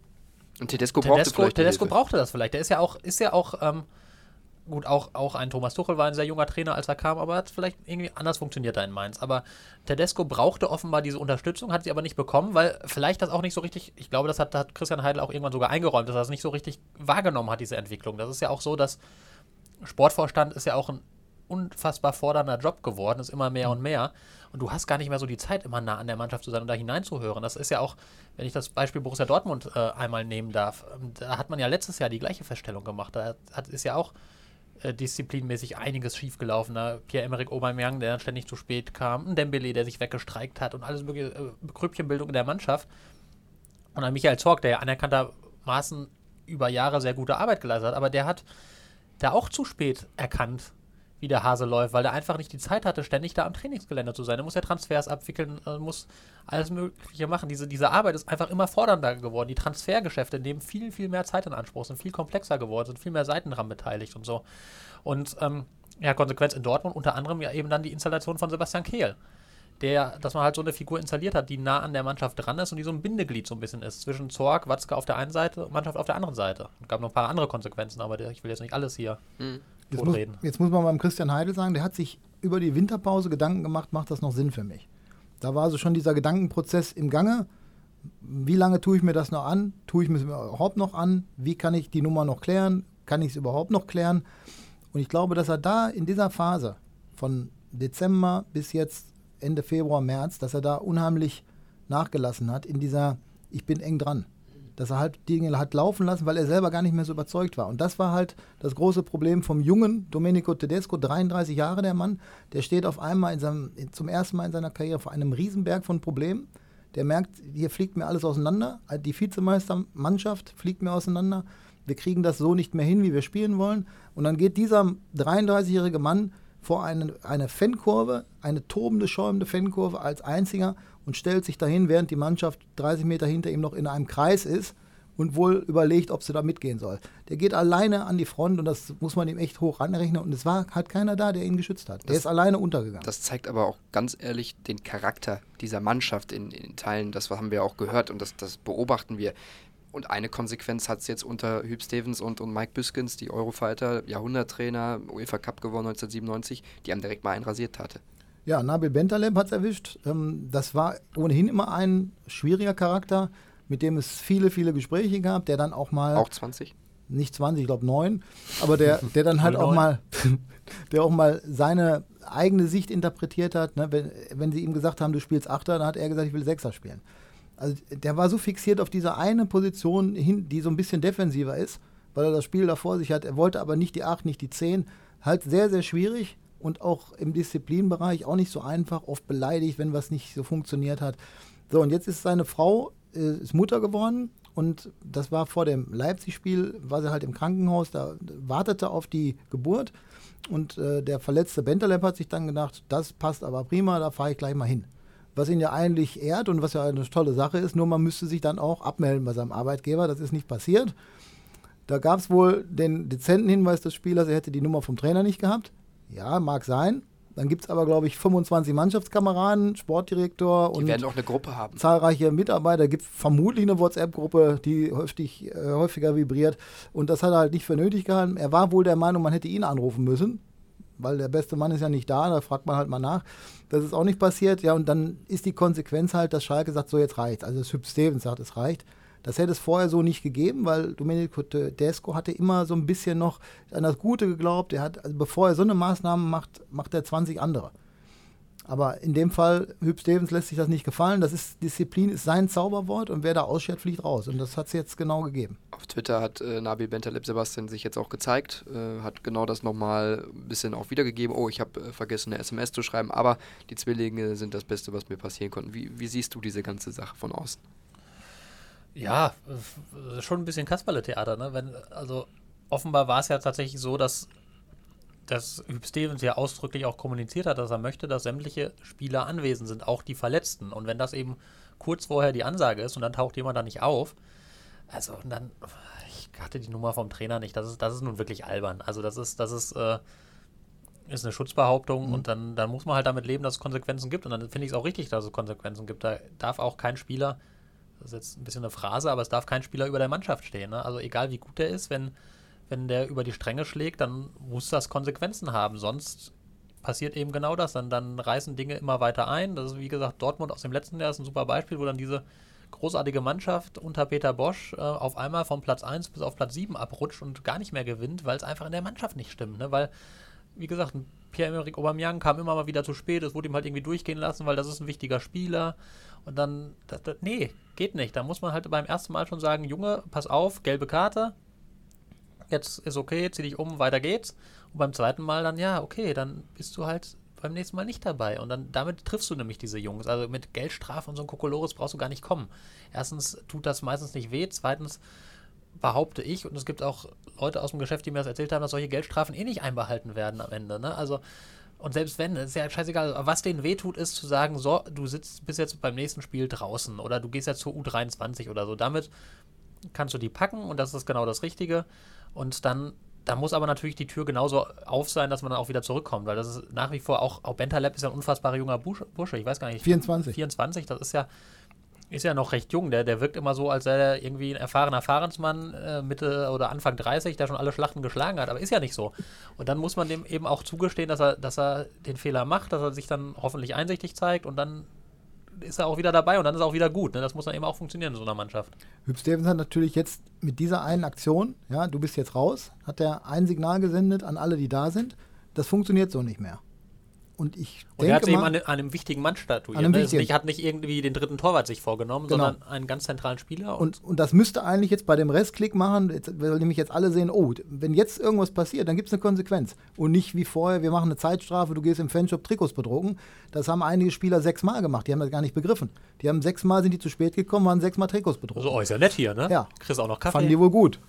Und Tedesco brauchte Tedesco, vielleicht Tedesco Hilfe. brauchte das vielleicht. Der ist ja auch, ist ja auch, ähm, gut, auch, auch ein Thomas Tuchel war ein sehr junger Trainer, als er kam, aber hat vielleicht irgendwie anders funktioniert da in Mainz. Aber Tedesco brauchte offenbar diese Unterstützung, hat sie aber nicht bekommen, weil vielleicht das auch nicht so richtig, ich glaube, das hat, hat Christian Heidel auch irgendwann sogar eingeräumt, dass er das nicht so richtig wahrgenommen hat, diese Entwicklung. Das ist ja auch so, dass Sportvorstand ist ja auch ein unfassbar fordernder Job geworden, ist immer mehr und mehr. Und du hast gar nicht mehr so die Zeit, immer nah an der Mannschaft zu sein und da hineinzuhören. Das ist ja auch, wenn ich das Beispiel Borussia Dortmund äh, einmal nehmen darf, ähm, da hat man ja letztes Jahr die gleiche Feststellung gemacht. Da hat, ist ja auch äh, disziplinmäßig einiges schiefgelaufen. Da Pierre-Emerick Aubameyang, der dann ständig zu spät kam, ein Dembélé, der sich weggestreikt hat und alles mögliche äh, Grüppchenbildung in der Mannschaft. Und dann Michael Zorc, der ja anerkanntermaßen über Jahre sehr gute Arbeit geleistet hat, aber der hat da auch zu spät erkannt, wie der Hase läuft, weil der einfach nicht die Zeit hatte, ständig da am Trainingsgelände zu sein. Er muss ja Transfers abwickeln, äh, muss alles Mögliche machen. Diese, diese Arbeit ist einfach immer fordernder geworden. Die Transfergeschäfte nehmen viel, viel mehr Zeit in Anspruch, sind viel komplexer geworden, sind viel mehr Seiten dran beteiligt und so. Und ähm, ja, Konsequenz in Dortmund unter anderem ja eben dann die Installation von Sebastian Kehl, der, dass man halt so eine Figur installiert hat, die nah an der Mannschaft dran ist und die so ein Bindeglied so ein bisschen ist, zwischen Zorc, Watzke auf der einen Seite und Mannschaft auf der anderen Seite. Es gab noch ein paar andere Konsequenzen, aber der, ich will jetzt nicht alles hier Mhm. Jetzt muss, reden. jetzt muss man beim Christian Heidel sagen, der hat sich über die Winterpause Gedanken gemacht, macht das noch Sinn für mich? Da war also schon dieser Gedankenprozess im Gange. Wie lange tue ich mir das noch an? Tue ich mir das überhaupt noch an? Wie kann ich die Nummer noch klären? Kann ich es überhaupt noch klären? Und ich glaube, dass er da in dieser Phase von Dezember bis jetzt Ende Februar, März, dass er da unheimlich nachgelassen hat in dieser, ich bin eng dran. Dass er halt Dinge hat laufen lassen, weil er selber gar nicht mehr so überzeugt war. Und das war halt das große Problem vom jungen Domenico Tedesco, dreiunddreißig Jahre der Mann, der steht auf einmal in seinem, zum ersten Mal in seiner Karriere vor einem Riesenberg von Problemen. Der merkt, hier fliegt mir alles auseinander, die Vizemeistermannschaft fliegt mir auseinander, wir kriegen das so nicht mehr hin, wie wir spielen wollen. Und dann geht dieser dreiunddreißigjährige Mann vor eine, eine Fankurve, eine tobende, schäumende Fankurve als einziger und stellt sich dahin, während die Mannschaft dreißig Meter hinter ihm noch in einem Kreis ist und wohl überlegt, ob sie da mitgehen soll. Der geht alleine an die Front und das muss man ihm echt hoch anrechnen und es war halt keiner da, der ihn geschützt hat. Der Das- ist alleine untergegangen. Das zeigt aber auch ganz ehrlich den Charakter dieser Mannschaft in, in Teilen. Das haben wir auch gehört und das, das beobachten wir. Und eine Konsequenz hat es jetzt unter Huub Stevens und, und Mike Büskens, die Eurofighter, Jahrhunderttrainer, UEFA Cup gewonnen neunzehnhundertsiebenundneunzig, die haben direkt mal einen rasiert hatte. Ja, Nabil Bentaleb hat es erwischt. Ähm, das war ohnehin immer ein schwieriger Charakter, mit dem es viele, viele Gespräche gab, der dann auch mal, Auch zwanzig? nicht zwanzig, ich glaube neun, aber der, der dann halt auch mal, der auch mal seine eigene Sicht interpretiert hat. Ne? Wenn, wenn sie ihm gesagt haben, du spielst Achter, dann hat er gesagt, ich will Sechser spielen. Also der war so fixiert auf diese eine Position hin, die so ein bisschen defensiver ist, weil er das Spiel da vor sich hat. Er wollte aber nicht die acht, nicht die zehn. Halt sehr, sehr schwierig und auch im Disziplinbereich auch nicht so einfach, oft beleidigt, wenn was nicht so funktioniert hat. So, und jetzt ist seine Frau äh, ist Mutter geworden und das war vor dem Leipzig-Spiel, war sie halt im Krankenhaus, da wartete auf die Geburt und äh, der verletzte Bentaleb hat sich dann gedacht, das passt aber prima, da fahre ich gleich mal hin. Was ihn ja eigentlich ehrt und was ja eine tolle Sache ist, nur man müsste sich dann auch abmelden bei seinem Arbeitgeber, das ist nicht passiert. Da gab es wohl den dezenten Hinweis des Spielers, er hätte die Nummer vom Trainer nicht gehabt. Ja, mag sein. Dann gibt es aber, glaube ich, fünfundzwanzig Mannschaftskameraden, Sportdirektor Die und werden auch eine Gruppe haben. zahlreiche Mitarbeiter. Gibt vermutlich eine WhatsApp-Gruppe, die häufig, äh, häufiger vibriert. Und das hat er halt nicht für nötig gehalten. Er war wohl der Meinung, man hätte ihn anrufen müssen, weil der beste Mann ist ja nicht da. Da fragt man halt mal nach. Das ist auch nicht passiert. Ja, und dann ist die Konsequenz halt, dass Schalke sagt, so jetzt reicht. Also das Huub Stevens sagt, es reicht. Das hätte es vorher so nicht gegeben, weil Domenico Tedesco hatte immer so ein bisschen noch an das Gute geglaubt. Er hat, also bevor er so eine Maßnahme macht, macht er zwanzig andere. Aber in dem Fall, Huub Stevens lässt sich das nicht gefallen. Das ist, Disziplin ist sein Zauberwort und wer da ausschert, fliegt raus. Und das hat es jetzt genau gegeben. Auf Twitter hat äh, Nabil Bentaleb Sebastian sich jetzt auch gezeigt, äh, hat genau das nochmal ein bisschen auch wiedergegeben. Oh, ich habe äh, vergessen, eine S M S zu schreiben, aber die Zwillinge sind das Beste, was mir passieren konnte. Wie, wie siehst du diese ganze Sache von außen? Ja, äh, schon ein bisschen Kasperle-Theater, ne? Wenn, also offenbar war es ja tatsächlich so, dass dass Huub Stevens ja ausdrücklich auch kommuniziert hat, dass er möchte, dass sämtliche Spieler anwesend sind, auch die Verletzten. Und wenn das eben kurz vorher die Ansage ist und dann taucht jemand da nicht auf, also und dann, ich hatte die Nummer vom Trainer nicht, das ist, das ist nun wirklich albern. Also das ist, das ist, äh, ist eine Schutzbehauptung mhm. und dann, dann muss man halt damit leben, dass es Konsequenzen gibt. Und dann finde ich es auch richtig, dass es Konsequenzen gibt. Da darf auch kein Spieler, das ist jetzt ein bisschen eine Phrase, aber es darf kein Spieler über der Mannschaft stehen. Ne? Also egal wie gut der ist, wenn, wenn der über die Stränge schlägt, dann muss das Konsequenzen haben. Sonst passiert eben genau das. Dann, dann reißen Dinge immer weiter ein. Das ist, wie gesagt, Dortmund aus dem letzten Jahr ist ein super Beispiel, wo dann diese großartige Mannschaft unter Peter Bosch äh, auf einmal von Platz eins bis auf Platz sieben abrutscht und gar nicht mehr gewinnt, weil es einfach in der Mannschaft nicht stimmt. Ne? Weil, wie gesagt, Pierre-Emerick Aubameyang kam immer mal wieder zu spät. Es wurde ihm halt irgendwie durchgehen lassen, weil das ist ein wichtiger Spieler. Und dann, das, das, nee, geht nicht. Da muss man halt beim ersten Mal schon sagen, Junge, pass auf, gelbe Karte. Jetzt ist okay, zieh dich um, weiter geht's. Und beim zweiten Mal dann, ja, okay, dann bist du halt beim nächsten Mal nicht dabei. Und dann damit triffst du nämlich diese Jungs. Also mit Geldstrafe und so ein Kokolores brauchst du gar nicht kommen. Erstens tut das meistens nicht weh. Zweitens behaupte ich, und es gibt auch Leute aus dem Geschäft, die mir das erzählt haben, dass solche Geldstrafen eh nicht einbehalten werden am Ende. Ne? Also, und selbst wenn, ist ja scheißegal, was denen wehtut, ist zu sagen, so, du sitzt bis jetzt beim nächsten Spiel draußen oder du gehst jetzt zur U dreiundzwanzig oder so. Damit kannst du die packen und das ist genau das Richtige. Und dann, da muss aber natürlich die Tür genauso auf sein, dass man dann auch wieder zurückkommt, weil das ist nach wie vor auch, auch Bentaleb ist ja ein unfassbarer junger Bursche, Bursche, ich weiß gar nicht. vierundzwanzig. vierundzwanzig, das ist ja, ist ja noch recht jung, der, der wirkt immer so, als sei er irgendwie ein erfahrener Fahrensmann, äh, Mitte oder Anfang dreißig, der schon alle Schlachten geschlagen hat, aber ist ja nicht so. Und dann muss man dem eben auch zugestehen, dass er, dass er den Fehler macht, dass er sich dann hoffentlich einsichtig zeigt und dann ist er auch wieder dabei und dann ist er auch wieder gut. Ne? Das muss dann eben auch funktionieren in so einer Mannschaft. Huub Stevens hat natürlich jetzt mit dieser einen Aktion, ja, du bist jetzt raus, hat er ein Signal gesendet an alle, die da sind. Das funktioniert so nicht mehr. Und ich und denke er hat sich mal, eben an, an einem wichtigen Mann statuiert. Einem Ne? wichtigen. Nicht, hat nicht irgendwie den dritten Torwart sich vorgenommen, Genau. sondern einen ganz zentralen Spieler. Und, und das müsste eigentlich jetzt bei dem Restklick machen, jetzt, weil nämlich jetzt alle sehen, oh, wenn jetzt irgendwas passiert, dann gibt es eine Konsequenz. Und nicht wie vorher, wir machen eine Zeitstrafe, du gehst im Fanshop Trikots bedrucken. Das haben einige Spieler sechsmal gemacht, die haben das gar nicht begriffen. Die haben sechsmal, sind die zu spät gekommen, waren sechsmal Trikots bedruckt. So, oh, ist ja nett hier, ne? Ja. Kriegst auch noch Kaffee. Fanden die wohl gut.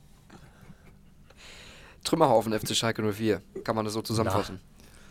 Trümmerhaufen F C Schalke null vier, kann man das so zusammenfassen.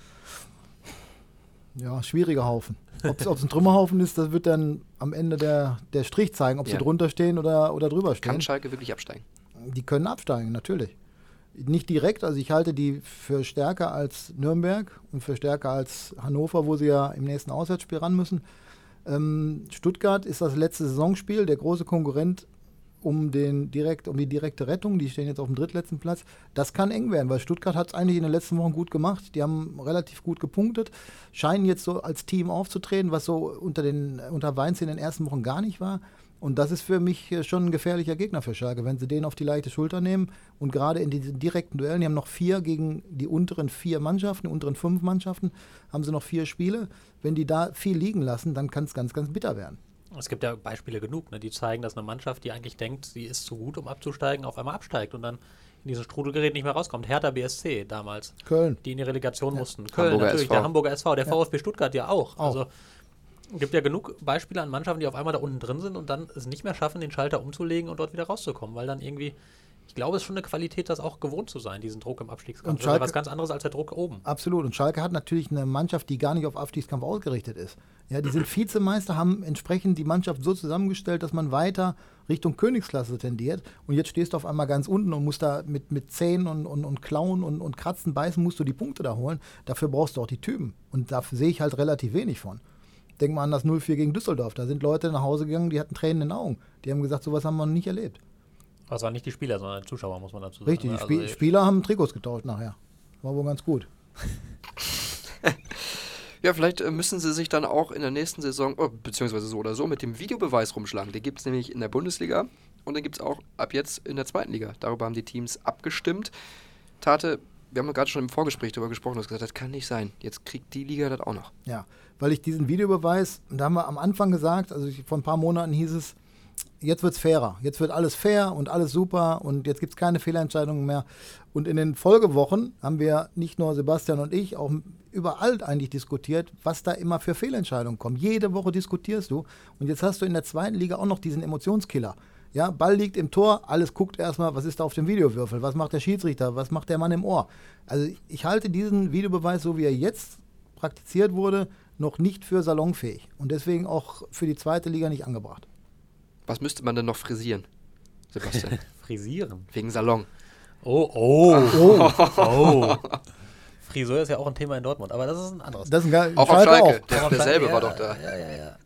Ja, schwieriger Haufen. Ob es ein Trümmerhaufen ist, das wird dann am Ende der, der Strich zeigen, ob Ja. sie drunter stehen oder, oder drüber stehen. Kann Schalke wirklich absteigen? Die können absteigen, natürlich. Nicht direkt, also ich halte die für stärker als Nürnberg und für stärker als Hannover, wo sie ja im nächsten Auswärtsspiel ran müssen. Ähm, Stuttgart ist das letzte Saisonspiel, der große Konkurrent um, den direkt, um die direkte Rettung. Die stehen jetzt auf dem drittletzten Platz. Das kann eng werden, weil Stuttgart hat es eigentlich in den letzten Wochen gut gemacht. Die haben relativ gut gepunktet, scheinen jetzt so als Team aufzutreten, was so unter, den, unter Weinz in den ersten Wochen gar nicht war. Und das ist für mich schon ein gefährlicher Gegner für Schalke, wenn sie den auf die leichte Schulter nehmen. Und gerade in diesen direkten Duellen, die haben noch vier gegen die unteren vier Mannschaften, die unteren fünf Mannschaften, haben sie noch vier Spiele. Wenn die da viel liegen lassen, dann kann es ganz, ganz bitter werden. Es gibt ja Beispiele genug, ne, die zeigen, dass eine Mannschaft, die eigentlich denkt, sie ist zu gut, um abzusteigen, auf einmal absteigt und dann in diesen Strudelgerät nicht mehr rauskommt. Hertha B S C damals, Köln. die in die Relegation Ja. mussten. Köln Hamburger natürlich, S V. der Hamburger S V, der Ja. VfB Stuttgart ja auch. Auch. Also es gibt ja genug Beispiele an Mannschaften, die auf einmal da unten drin sind und dann es nicht mehr schaffen, den Schalter umzulegen und dort wieder rauszukommen, weil dann irgendwie, ich glaube, es ist schon eine Qualität, das auch gewohnt zu sein, diesen Druck im Abstiegskampf. Und Das ist ja Schalke- was ganz anderes als der Druck oben. Absolut. Und Schalke hat natürlich eine Mannschaft, die gar nicht auf Abstiegskampf ausgerichtet ist. Ja, die sind Vizemeister, haben entsprechend die Mannschaft so zusammengestellt, dass man weiter Richtung Königsklasse tendiert. Und jetzt stehst du auf einmal ganz unten und musst da mit, mit Zähnen und, und, und Klauen und, und Kratzen, Beißen, musst du die Punkte da holen. Dafür brauchst du auch die Typen. Und da sehe ich halt relativ wenig von. Denk mal an das null vier gegen Düsseldorf. Da sind Leute nach Hause gegangen, die hatten Tränen in den Augen. Die haben gesagt, sowas haben wir noch nicht erlebt. Das waren nicht die Spieler, sondern die Zuschauer, muss man dazu sagen. Richtig, die Also Spie ich- Spieler haben Trikots getauscht nachher. War wohl ganz gut. Ja, vielleicht äh, müssen sie sich dann auch in der nächsten Saison, oh, beziehungsweise so oder so, mit dem Videobeweis rumschlagen. Den gibt es nämlich in der Bundesliga und den gibt es auch ab jetzt in der zweiten Liga. Darüber haben die Teams abgestimmt. Tate, wir haben ja gerade schon im Vorgespräch darüber gesprochen, du hast gesagt, das kann nicht sein. Jetzt kriegt die Liga das auch noch. Ja, weil ich diesen Videobeweis, da haben wir am Anfang gesagt, also ich, vor ein paar Monaten hieß es, jetzt wird es fairer, jetzt wird alles fair und alles super und jetzt gibt es keine Fehlentscheidungen mehr. Und in den Folgewochen haben wir nicht nur Sebastian und ich, auch überall eigentlich diskutiert, was da immer für Fehlentscheidungen kommen. Jede Woche diskutierst du und jetzt hast du in der zweiten Liga auch noch diesen Emotionskiller. Ja, Ball liegt im Tor, alles guckt erstmal, was ist da auf dem Videowürfel, was macht der Schiedsrichter, was macht der Mann im Ohr. Also ich halte diesen Videobeweis, so wie er jetzt praktiziert wurde, noch nicht für salonfähig und deswegen auch für die zweite Liga nicht angebracht. Was müsste man denn noch frisieren, Sebastian? Frisieren? Wegen Salon. Oh, oh, oh, oh. Friseur ist ja auch ein Thema in Dortmund, aber das ist ein anderes. Das ist ein auch auf Schalke, auch. Der, auch derselbe ja, war doch da. Ja, ja, ja.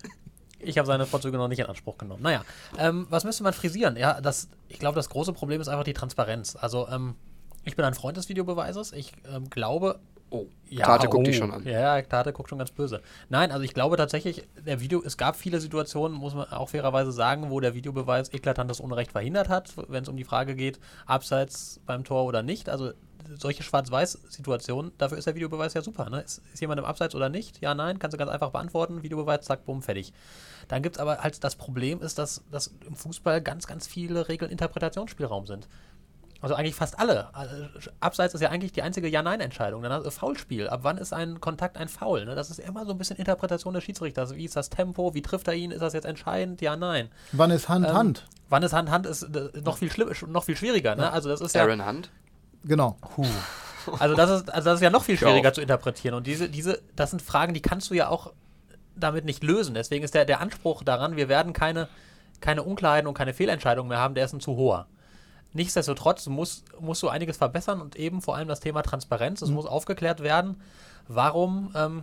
Ich habe seine Vorzüge noch nicht in Anspruch genommen. Naja, ähm, was müsste man frisieren? Ja, das, ich glaube, das große Problem ist einfach die Transparenz. Also, ähm, ich bin ein Freund des Videobeweises. Ich ähm, glaube... Oh, ja, Tate guckt oh. dich schon an. Ja, Tate guckt schon ganz böse. Nein, also ich glaube tatsächlich, der Video, es gab viele Situationen, muss man auch fairerweise sagen, wo der Videobeweis eklatantes Unrecht verhindert hat, wenn es um die Frage geht, abseits beim Tor oder nicht. Also solche Schwarz-Weiß-Situationen, dafür ist der Videobeweis ja super. Ne? Ist, ist jemand im Abseits oder nicht? Ja, nein, kannst du ganz einfach beantworten. Videobeweis, zack, bumm, fertig. Dann gibt es aber halt das Problem ist, dass, dass im Fußball ganz, ganz viele Regeln Interpretationsspielraum sind. Also eigentlich fast alle. Also Abseits ist ja eigentlich die einzige Ja-Nein-Entscheidung. Dann hast du Foulspiel. Ab wann ist ein Kontakt ein Foul? Ne? Das ist immer so ein bisschen Interpretation des Schiedsrichters. Wie ist das Tempo? Wie trifft er ihn? Ist das jetzt entscheidend? Ja, nein. Wann ist Hand, ähm, Hand? Wann ist Hand, Hand ist äh, noch viel schlimm, noch viel schwieriger. Ne? Also das ist ja. Aaron Hunt? Genau. Puh. Also das ist, also das ist ja noch viel schwieriger zu interpretieren. Und diese, diese, das sind Fragen, die kannst du ja auch damit nicht lösen. Deswegen ist der, der Anspruch daran, wir werden keine, keine Unklarheiten und keine Fehlentscheidungen mehr haben, der ist ein zu hoher. Nichtsdestotrotz muss, musst du einiges verbessern und eben vor allem das Thema Transparenz. Es mhm. muss aufgeklärt werden, warum ähm,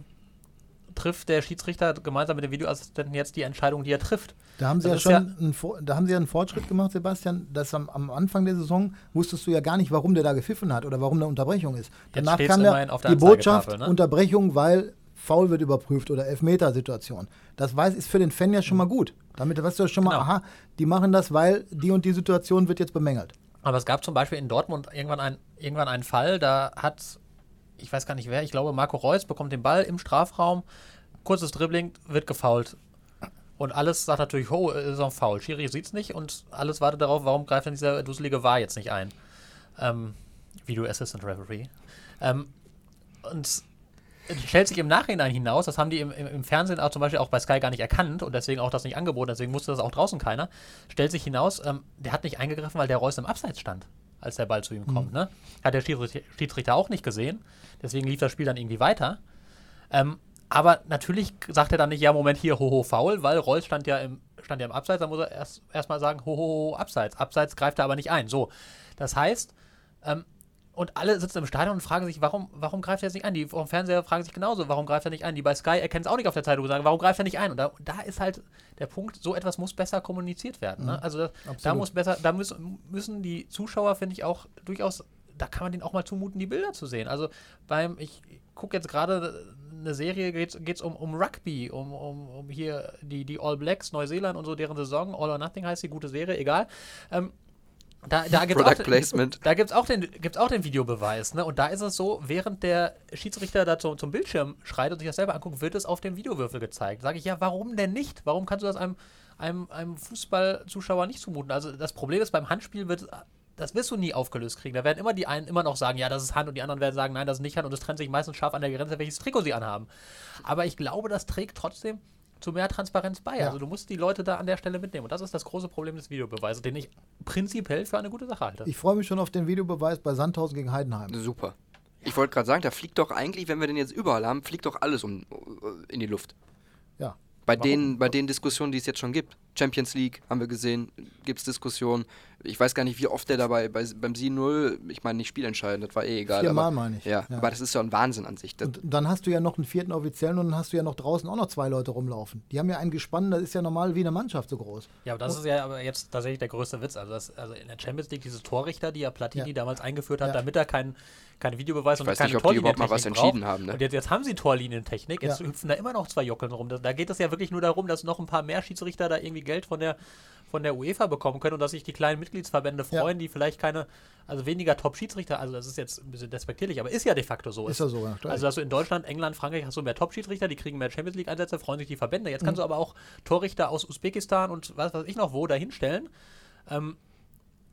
trifft der Schiedsrichter gemeinsam mit dem Videoassistenten jetzt die Entscheidung, die er trifft. Da haben Sie das ja schon ja, einen, da haben Sie ja einen Fortschritt gemacht, Sebastian, dass am, am Anfang der Saison wusstest du ja gar nicht, warum der da gepfiffen hat oder warum eine Unterbrechung ist. Danach kam ja die Botschaft, ne? Unterbrechung, weil Foul wird überprüft oder Elfmetersituation. Das weiß, ist für den Fan ja schon mal gut. Damit weißt du schon mal, genau. aha, die machen das, weil die und die Situation wird jetzt bemängelt. Aber es gab zum Beispiel in Dortmund irgendwann, ein, irgendwann einen Fall, da hat, ich weiß gar nicht wer, ich glaube Marco Reus bekommt den Ball im Strafraum, kurzes Dribbling, wird gefoult. Und alles sagt natürlich, oh, ist auch ein Foul. Schiri sieht's nicht und alles wartet darauf, warum greift denn dieser dusselige V A R jetzt nicht ein? Ähm, Video Assistant Referee. Ähm, und stellt sich im Nachhinein hinaus, das haben die im, im, im Fernsehen auch zum Beispiel auch bei Sky gar nicht erkannt und deswegen auch das nicht angeboten, deswegen wusste das auch draußen keiner, stellt sich hinaus, ähm, der hat nicht eingegriffen, weil der Reus im Abseits stand, als der Ball zu ihm mhm. kommt. Ne? Hat der Schiedsrichter, Schiedsrichter auch nicht gesehen, deswegen lief das Spiel dann irgendwie weiter. Ähm, aber natürlich sagt er dann nicht, ja Moment, hier, hoho, Foul, weil Reus stand ja im, stand ja im Abseits, dann muss er erst erstmal sagen, hoho, Abseits. Abseits greift er aber nicht ein. So, das heißt, ähm, und alle sitzen im Stadion und fragen sich, warum, warum greift er jetzt nicht ein? Die vom Fernseher fragen sich genauso, warum greift er nicht ein? Die bei Sky erkennen es auch nicht auf der Zeitung und sagen, warum greift er nicht ein? Und da, und da ist halt der Punkt, so etwas muss besser kommuniziert werden. Ne? Also da, da muss besser, da müssen, müssen die Zuschauer, finde ich, auch durchaus, da kann man denen auch mal zumuten, die Bilder zu sehen. Also beim, ich gucke jetzt gerade eine Serie, geht es um, um Rugby, um, um, um hier die, die All Blacks, Neuseeland und so, deren Saison, All or Nothing heißt die, gute Serie, egal. Ähm, Da, da gibt es auch, auch, auch den Videobeweis. Ne? Und da ist es so, während der Schiedsrichter da zu, zum Bildschirm schreit und sich das selber anguckt, wird es auf dem Videowürfel gezeigt. Sage ich, ja, warum denn nicht? Warum kannst du das einem, einem, einem Fußballzuschauer nicht zumuten? Also das Problem ist, beim Handspiel wird, das wirst du nie aufgelöst kriegen. Da werden immer die einen immer noch sagen, ja, das ist Hand und die anderen werden sagen, nein, das ist nicht Hand und es trennt sich meistens scharf an der Grenze, welches Trikot sie anhaben. Aber ich glaube, das trägt trotzdem zu mehr Transparenz bei. Ja. Also du musst die Leute da an der Stelle mitnehmen. Und das ist das große Problem des Videobeweises, den ich prinzipiell für eine gute Sache halte. Ich freue mich schon auf den Videobeweis bei Sandhausen gegen Heidenheim. Super. Ich wollte gerade sagen, da fliegt doch eigentlich, wenn wir den jetzt überall haben, fliegt doch alles um, in die Luft. Ja. Bei den, bei den Diskussionen, die es jetzt schon gibt. Champions League, haben wir gesehen, gibt es Diskussionen. Ich weiß gar nicht, wie oft der dabei, bei, beim sieben null, ich meine nicht spielentscheidend, das war eh egal. Viermal meine ich. Ja, ja, aber das ist ja ein Wahnsinn an sich. Das und dann hast du ja noch einen vierten Offiziellen und dann hast du ja noch draußen auch noch zwei Leute rumlaufen. Die haben ja ein Gespann, das ist ja normal wie eine Mannschaft so groß. Ja, aber das ist ja aber jetzt tatsächlich der größte Witz. Also, das, also in der Champions League, diese Torrichter, die ja Platini ja. damals eingeführt hat, ja. damit er keinen kein Videobeweis ich und weiß keine nicht, ob die überhaupt mal was braucht. entschieden haben. Ne? Und jetzt, jetzt haben sie Torlinientechnik, jetzt ja. hüpfen da immer noch zwei Jockeln rum. Da, da geht es ja wirklich nur darum, dass noch ein paar mehr Schiedsrichter da irgendwie Geld von der von der UEFA bekommen können und dass sich die kleinen Mitgliedsverbände freuen, ja. die vielleicht keine, also weniger Top-Schiedsrichter, also das ist jetzt ein bisschen despektierlich, aber ist ja de facto so. Ist ja so, ja. Also dass du in Deutschland, England, Frankreich hast du mehr Top-Schiedsrichter, die kriegen mehr Champions League-Einsätze, freuen sich die Verbände. Jetzt kannst mhm. du aber auch Torrichter aus Usbekistan und was weiß ich noch wo dahinstellen. Ähm,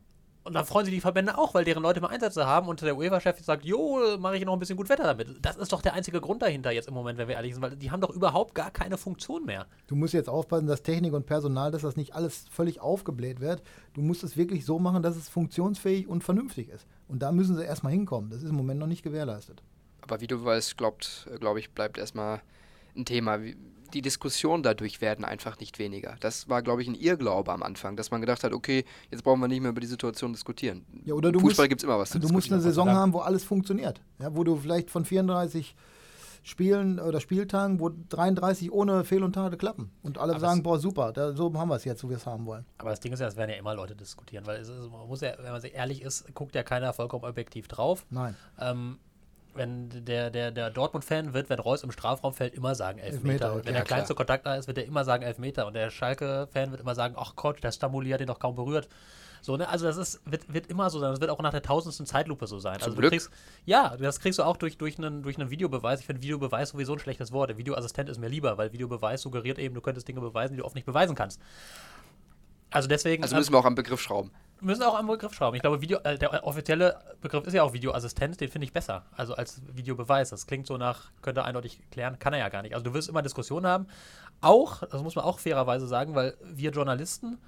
Und dann freuen sich die Verbände auch, weil deren Leute mal Einsätze haben und der UEFA-Chef sagt, jo, mache ich noch ein bisschen gut Wetter damit. Das ist doch der einzige Grund dahinter jetzt im Moment, wenn wir ehrlich sind, weil die haben doch überhaupt gar keine Funktion mehr. Du musst jetzt aufpassen, dass Technik und Personal, dass das nicht alles völlig aufgebläht wird. Du musst es wirklich so machen, dass es funktionsfähig und vernünftig ist. Und da müssen sie erstmal hinkommen. Das ist im Moment noch nicht gewährleistet. Aber wie du weißt, glaubt, glaube ich, bleibt erstmal ein Thema. Die Diskussionen dadurch werden einfach nicht weniger. Das war, glaube ich, ein Irrglaube am Anfang, dass man gedacht hat, okay, jetzt brauchen wir nicht mehr über die Situation diskutieren. Ja, oder du Fußball musst, gibt es immer was zu du diskutieren. musst eine Saison haben, wo alles funktioniert. Ja, wo du vielleicht von vierunddreißig Spielen oder Spieltagen, wo dreiunddreißig ohne Fehl und Tate klappen. Und alle Aber sagen, boah, super, da, so haben wir es jetzt, so wir es haben wollen. Aber das Ding ist ja, es werden ja immer Leute diskutieren, weil es ist, man muss ja, wenn man sich ehrlich ist, guckt ja keiner vollkommen objektiv drauf. Nein. Ähm, wenn der, der, der Dortmund-Fan wird, wenn Reus im Strafraum fällt, immer sagen Elfmeter. Elfmeter, Und wenn ja, der kleinste Kontakt da ist, wird er immer sagen Elfmeter. Und der Schalke-Fan wird immer sagen, ach Gott, der Stamoli hat den doch kaum berührt. So, ne? Also das ist, wird, wird immer so sein. Das wird auch nach der tausendsten Zeitlupe so sein. Zum also du Glück. kriegst, ja, das kriegst du auch durch, durch, einen, durch einen Videobeweis. Ich finde Videobeweis sowieso ein schlechtes Wort. Der Videoassistent ist mir lieber, weil Videobeweis suggeriert eben, du könntest Dinge beweisen, die du oft nicht beweisen kannst. Also deswegen... Also müssen wir auch am Begriff schrauben. Wir müssen auch am Begriff schrauben. Ich glaube, Video, äh, der offizielle Begriff ist ja auch Videoassistent, den finde ich besser, also als Videobeweis. Das klingt so nach, könnte er eindeutig klären, kann er ja gar nicht. Also du wirst immer Diskussionen haben, auch, das muss man auch fairerweise sagen, weil wir Journalisten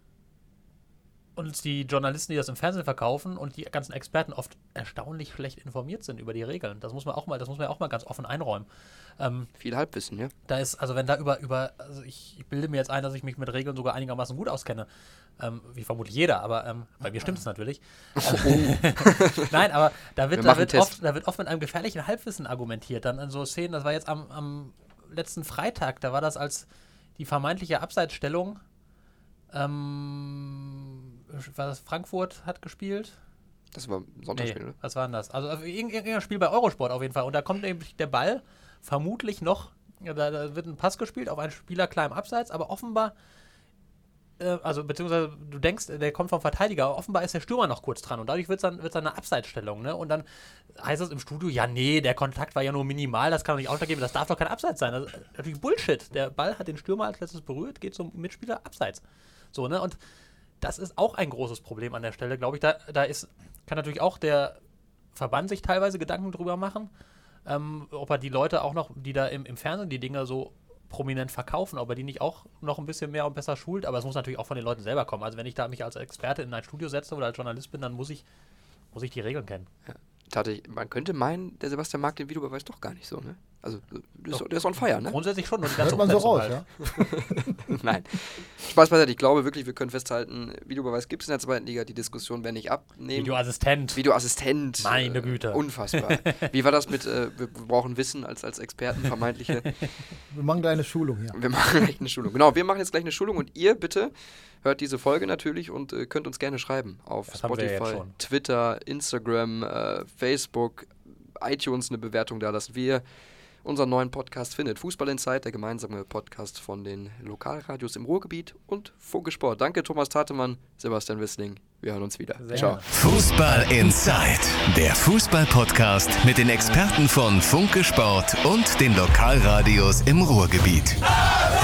und die Journalisten, die das im Fernsehen verkaufen und die ganzen Experten oft erstaunlich schlecht informiert sind über die Regeln. Das muss man auch mal, das muss man auch mal ganz offen einräumen. Ähm, Viel Halbwissen, ja. Da ist, also wenn da über, über, also ich, ich bilde mir jetzt ein, dass ich mich mit Regeln sogar einigermaßen gut auskenne. Ähm, wie vermutlich jeder, aber ähm, bei mir stimmt es natürlich. Ähm, Nein, aber da wird, da, wird oft, da wird oft mit einem gefährlichen Halbwissen argumentiert. Dann in so Szenen, das war jetzt am, am letzten Freitag, da war das als die vermeintliche Abseitsstellung, ähm, war das Frankfurt hat gespielt? Das war ein Sonntagsspiel, nee, ne? Was war denn das? Also irgendein Spiel bei Eurosport auf jeden Fall. Und da kommt eben der Ball vermutlich noch, da, da wird ein Pass gespielt auf einen Spieler klar im Abseits, aber offenbar, äh, also beziehungsweise du denkst, der kommt vom Verteidiger, aber offenbar ist der Stürmer noch kurz dran und dadurch wird es dann, wird's dann eine Abseitsstellung, ne? Und dann heißt es im Studio, ja nee, der Kontakt war ja nur minimal, das kann doch nicht ausschlaggebend, das darf doch kein Abseits sein. Das ist natürlich Bullshit. Der Ball hat den Stürmer als letztes berührt, geht zum Mitspieler, Abseits. So, ne? Und das ist auch ein großes Problem an der Stelle, glaube ich. Da, da ist, kann natürlich auch der Verband sich teilweise Gedanken drüber machen, ähm, ob er die Leute auch noch, die da im, im Fernsehen die Dinger so prominent verkaufen, ob er die nicht auch noch ein bisschen mehr und besser schult. Aber es muss natürlich auch von den Leuten selber kommen. Also wenn ich da mich als Experte in ein Studio setze oder als Journalist bin, dann muss ich, muss ich die Regeln kennen. Ja. Tatsächlich, man könnte meinen, der Sebastian mag den Videobeweis doch gar nicht so, ne? Also, der ist, der ist on fire, ne? Grundsätzlich schon. Und die ganze Hört man so raus, halt. ja? Nein. Spaß beiseite. Ich glaube wirklich, wir können festhalten, Videobeweis gibt es in der zweiten Liga. Die Diskussion werden nicht abnehmen. Videoassistent. Videoassistent. Meine Güte. Äh, unfassbar. Wie war das mit, äh, wir brauchen Wissen als, als Experten, vermeintliche. Wir machen gleich eine Schulung hier. Wir machen gleich eine Schulung. Genau, wir machen jetzt gleich eine Schulung und ihr bitte hört diese Folge natürlich und äh, könnt uns gerne schreiben auf Das haben wir ja jetzt Spotify, schon. Twitter, Instagram, äh, Facebook, iTunes eine Bewertung da lassen. Wir unseren neuen Podcast findet. Fußball Inside, der gemeinsame Podcast von den Lokalradios im Ruhrgebiet und Funke Sport. Danke Thomas Tatemann, Sebastian Wissling. Wir hören uns wieder. Sehr Ciao. gerne. Fußball Inside, der Fußball-Podcast mit den Experten von Funke Sport und den Lokalradios im Ruhrgebiet.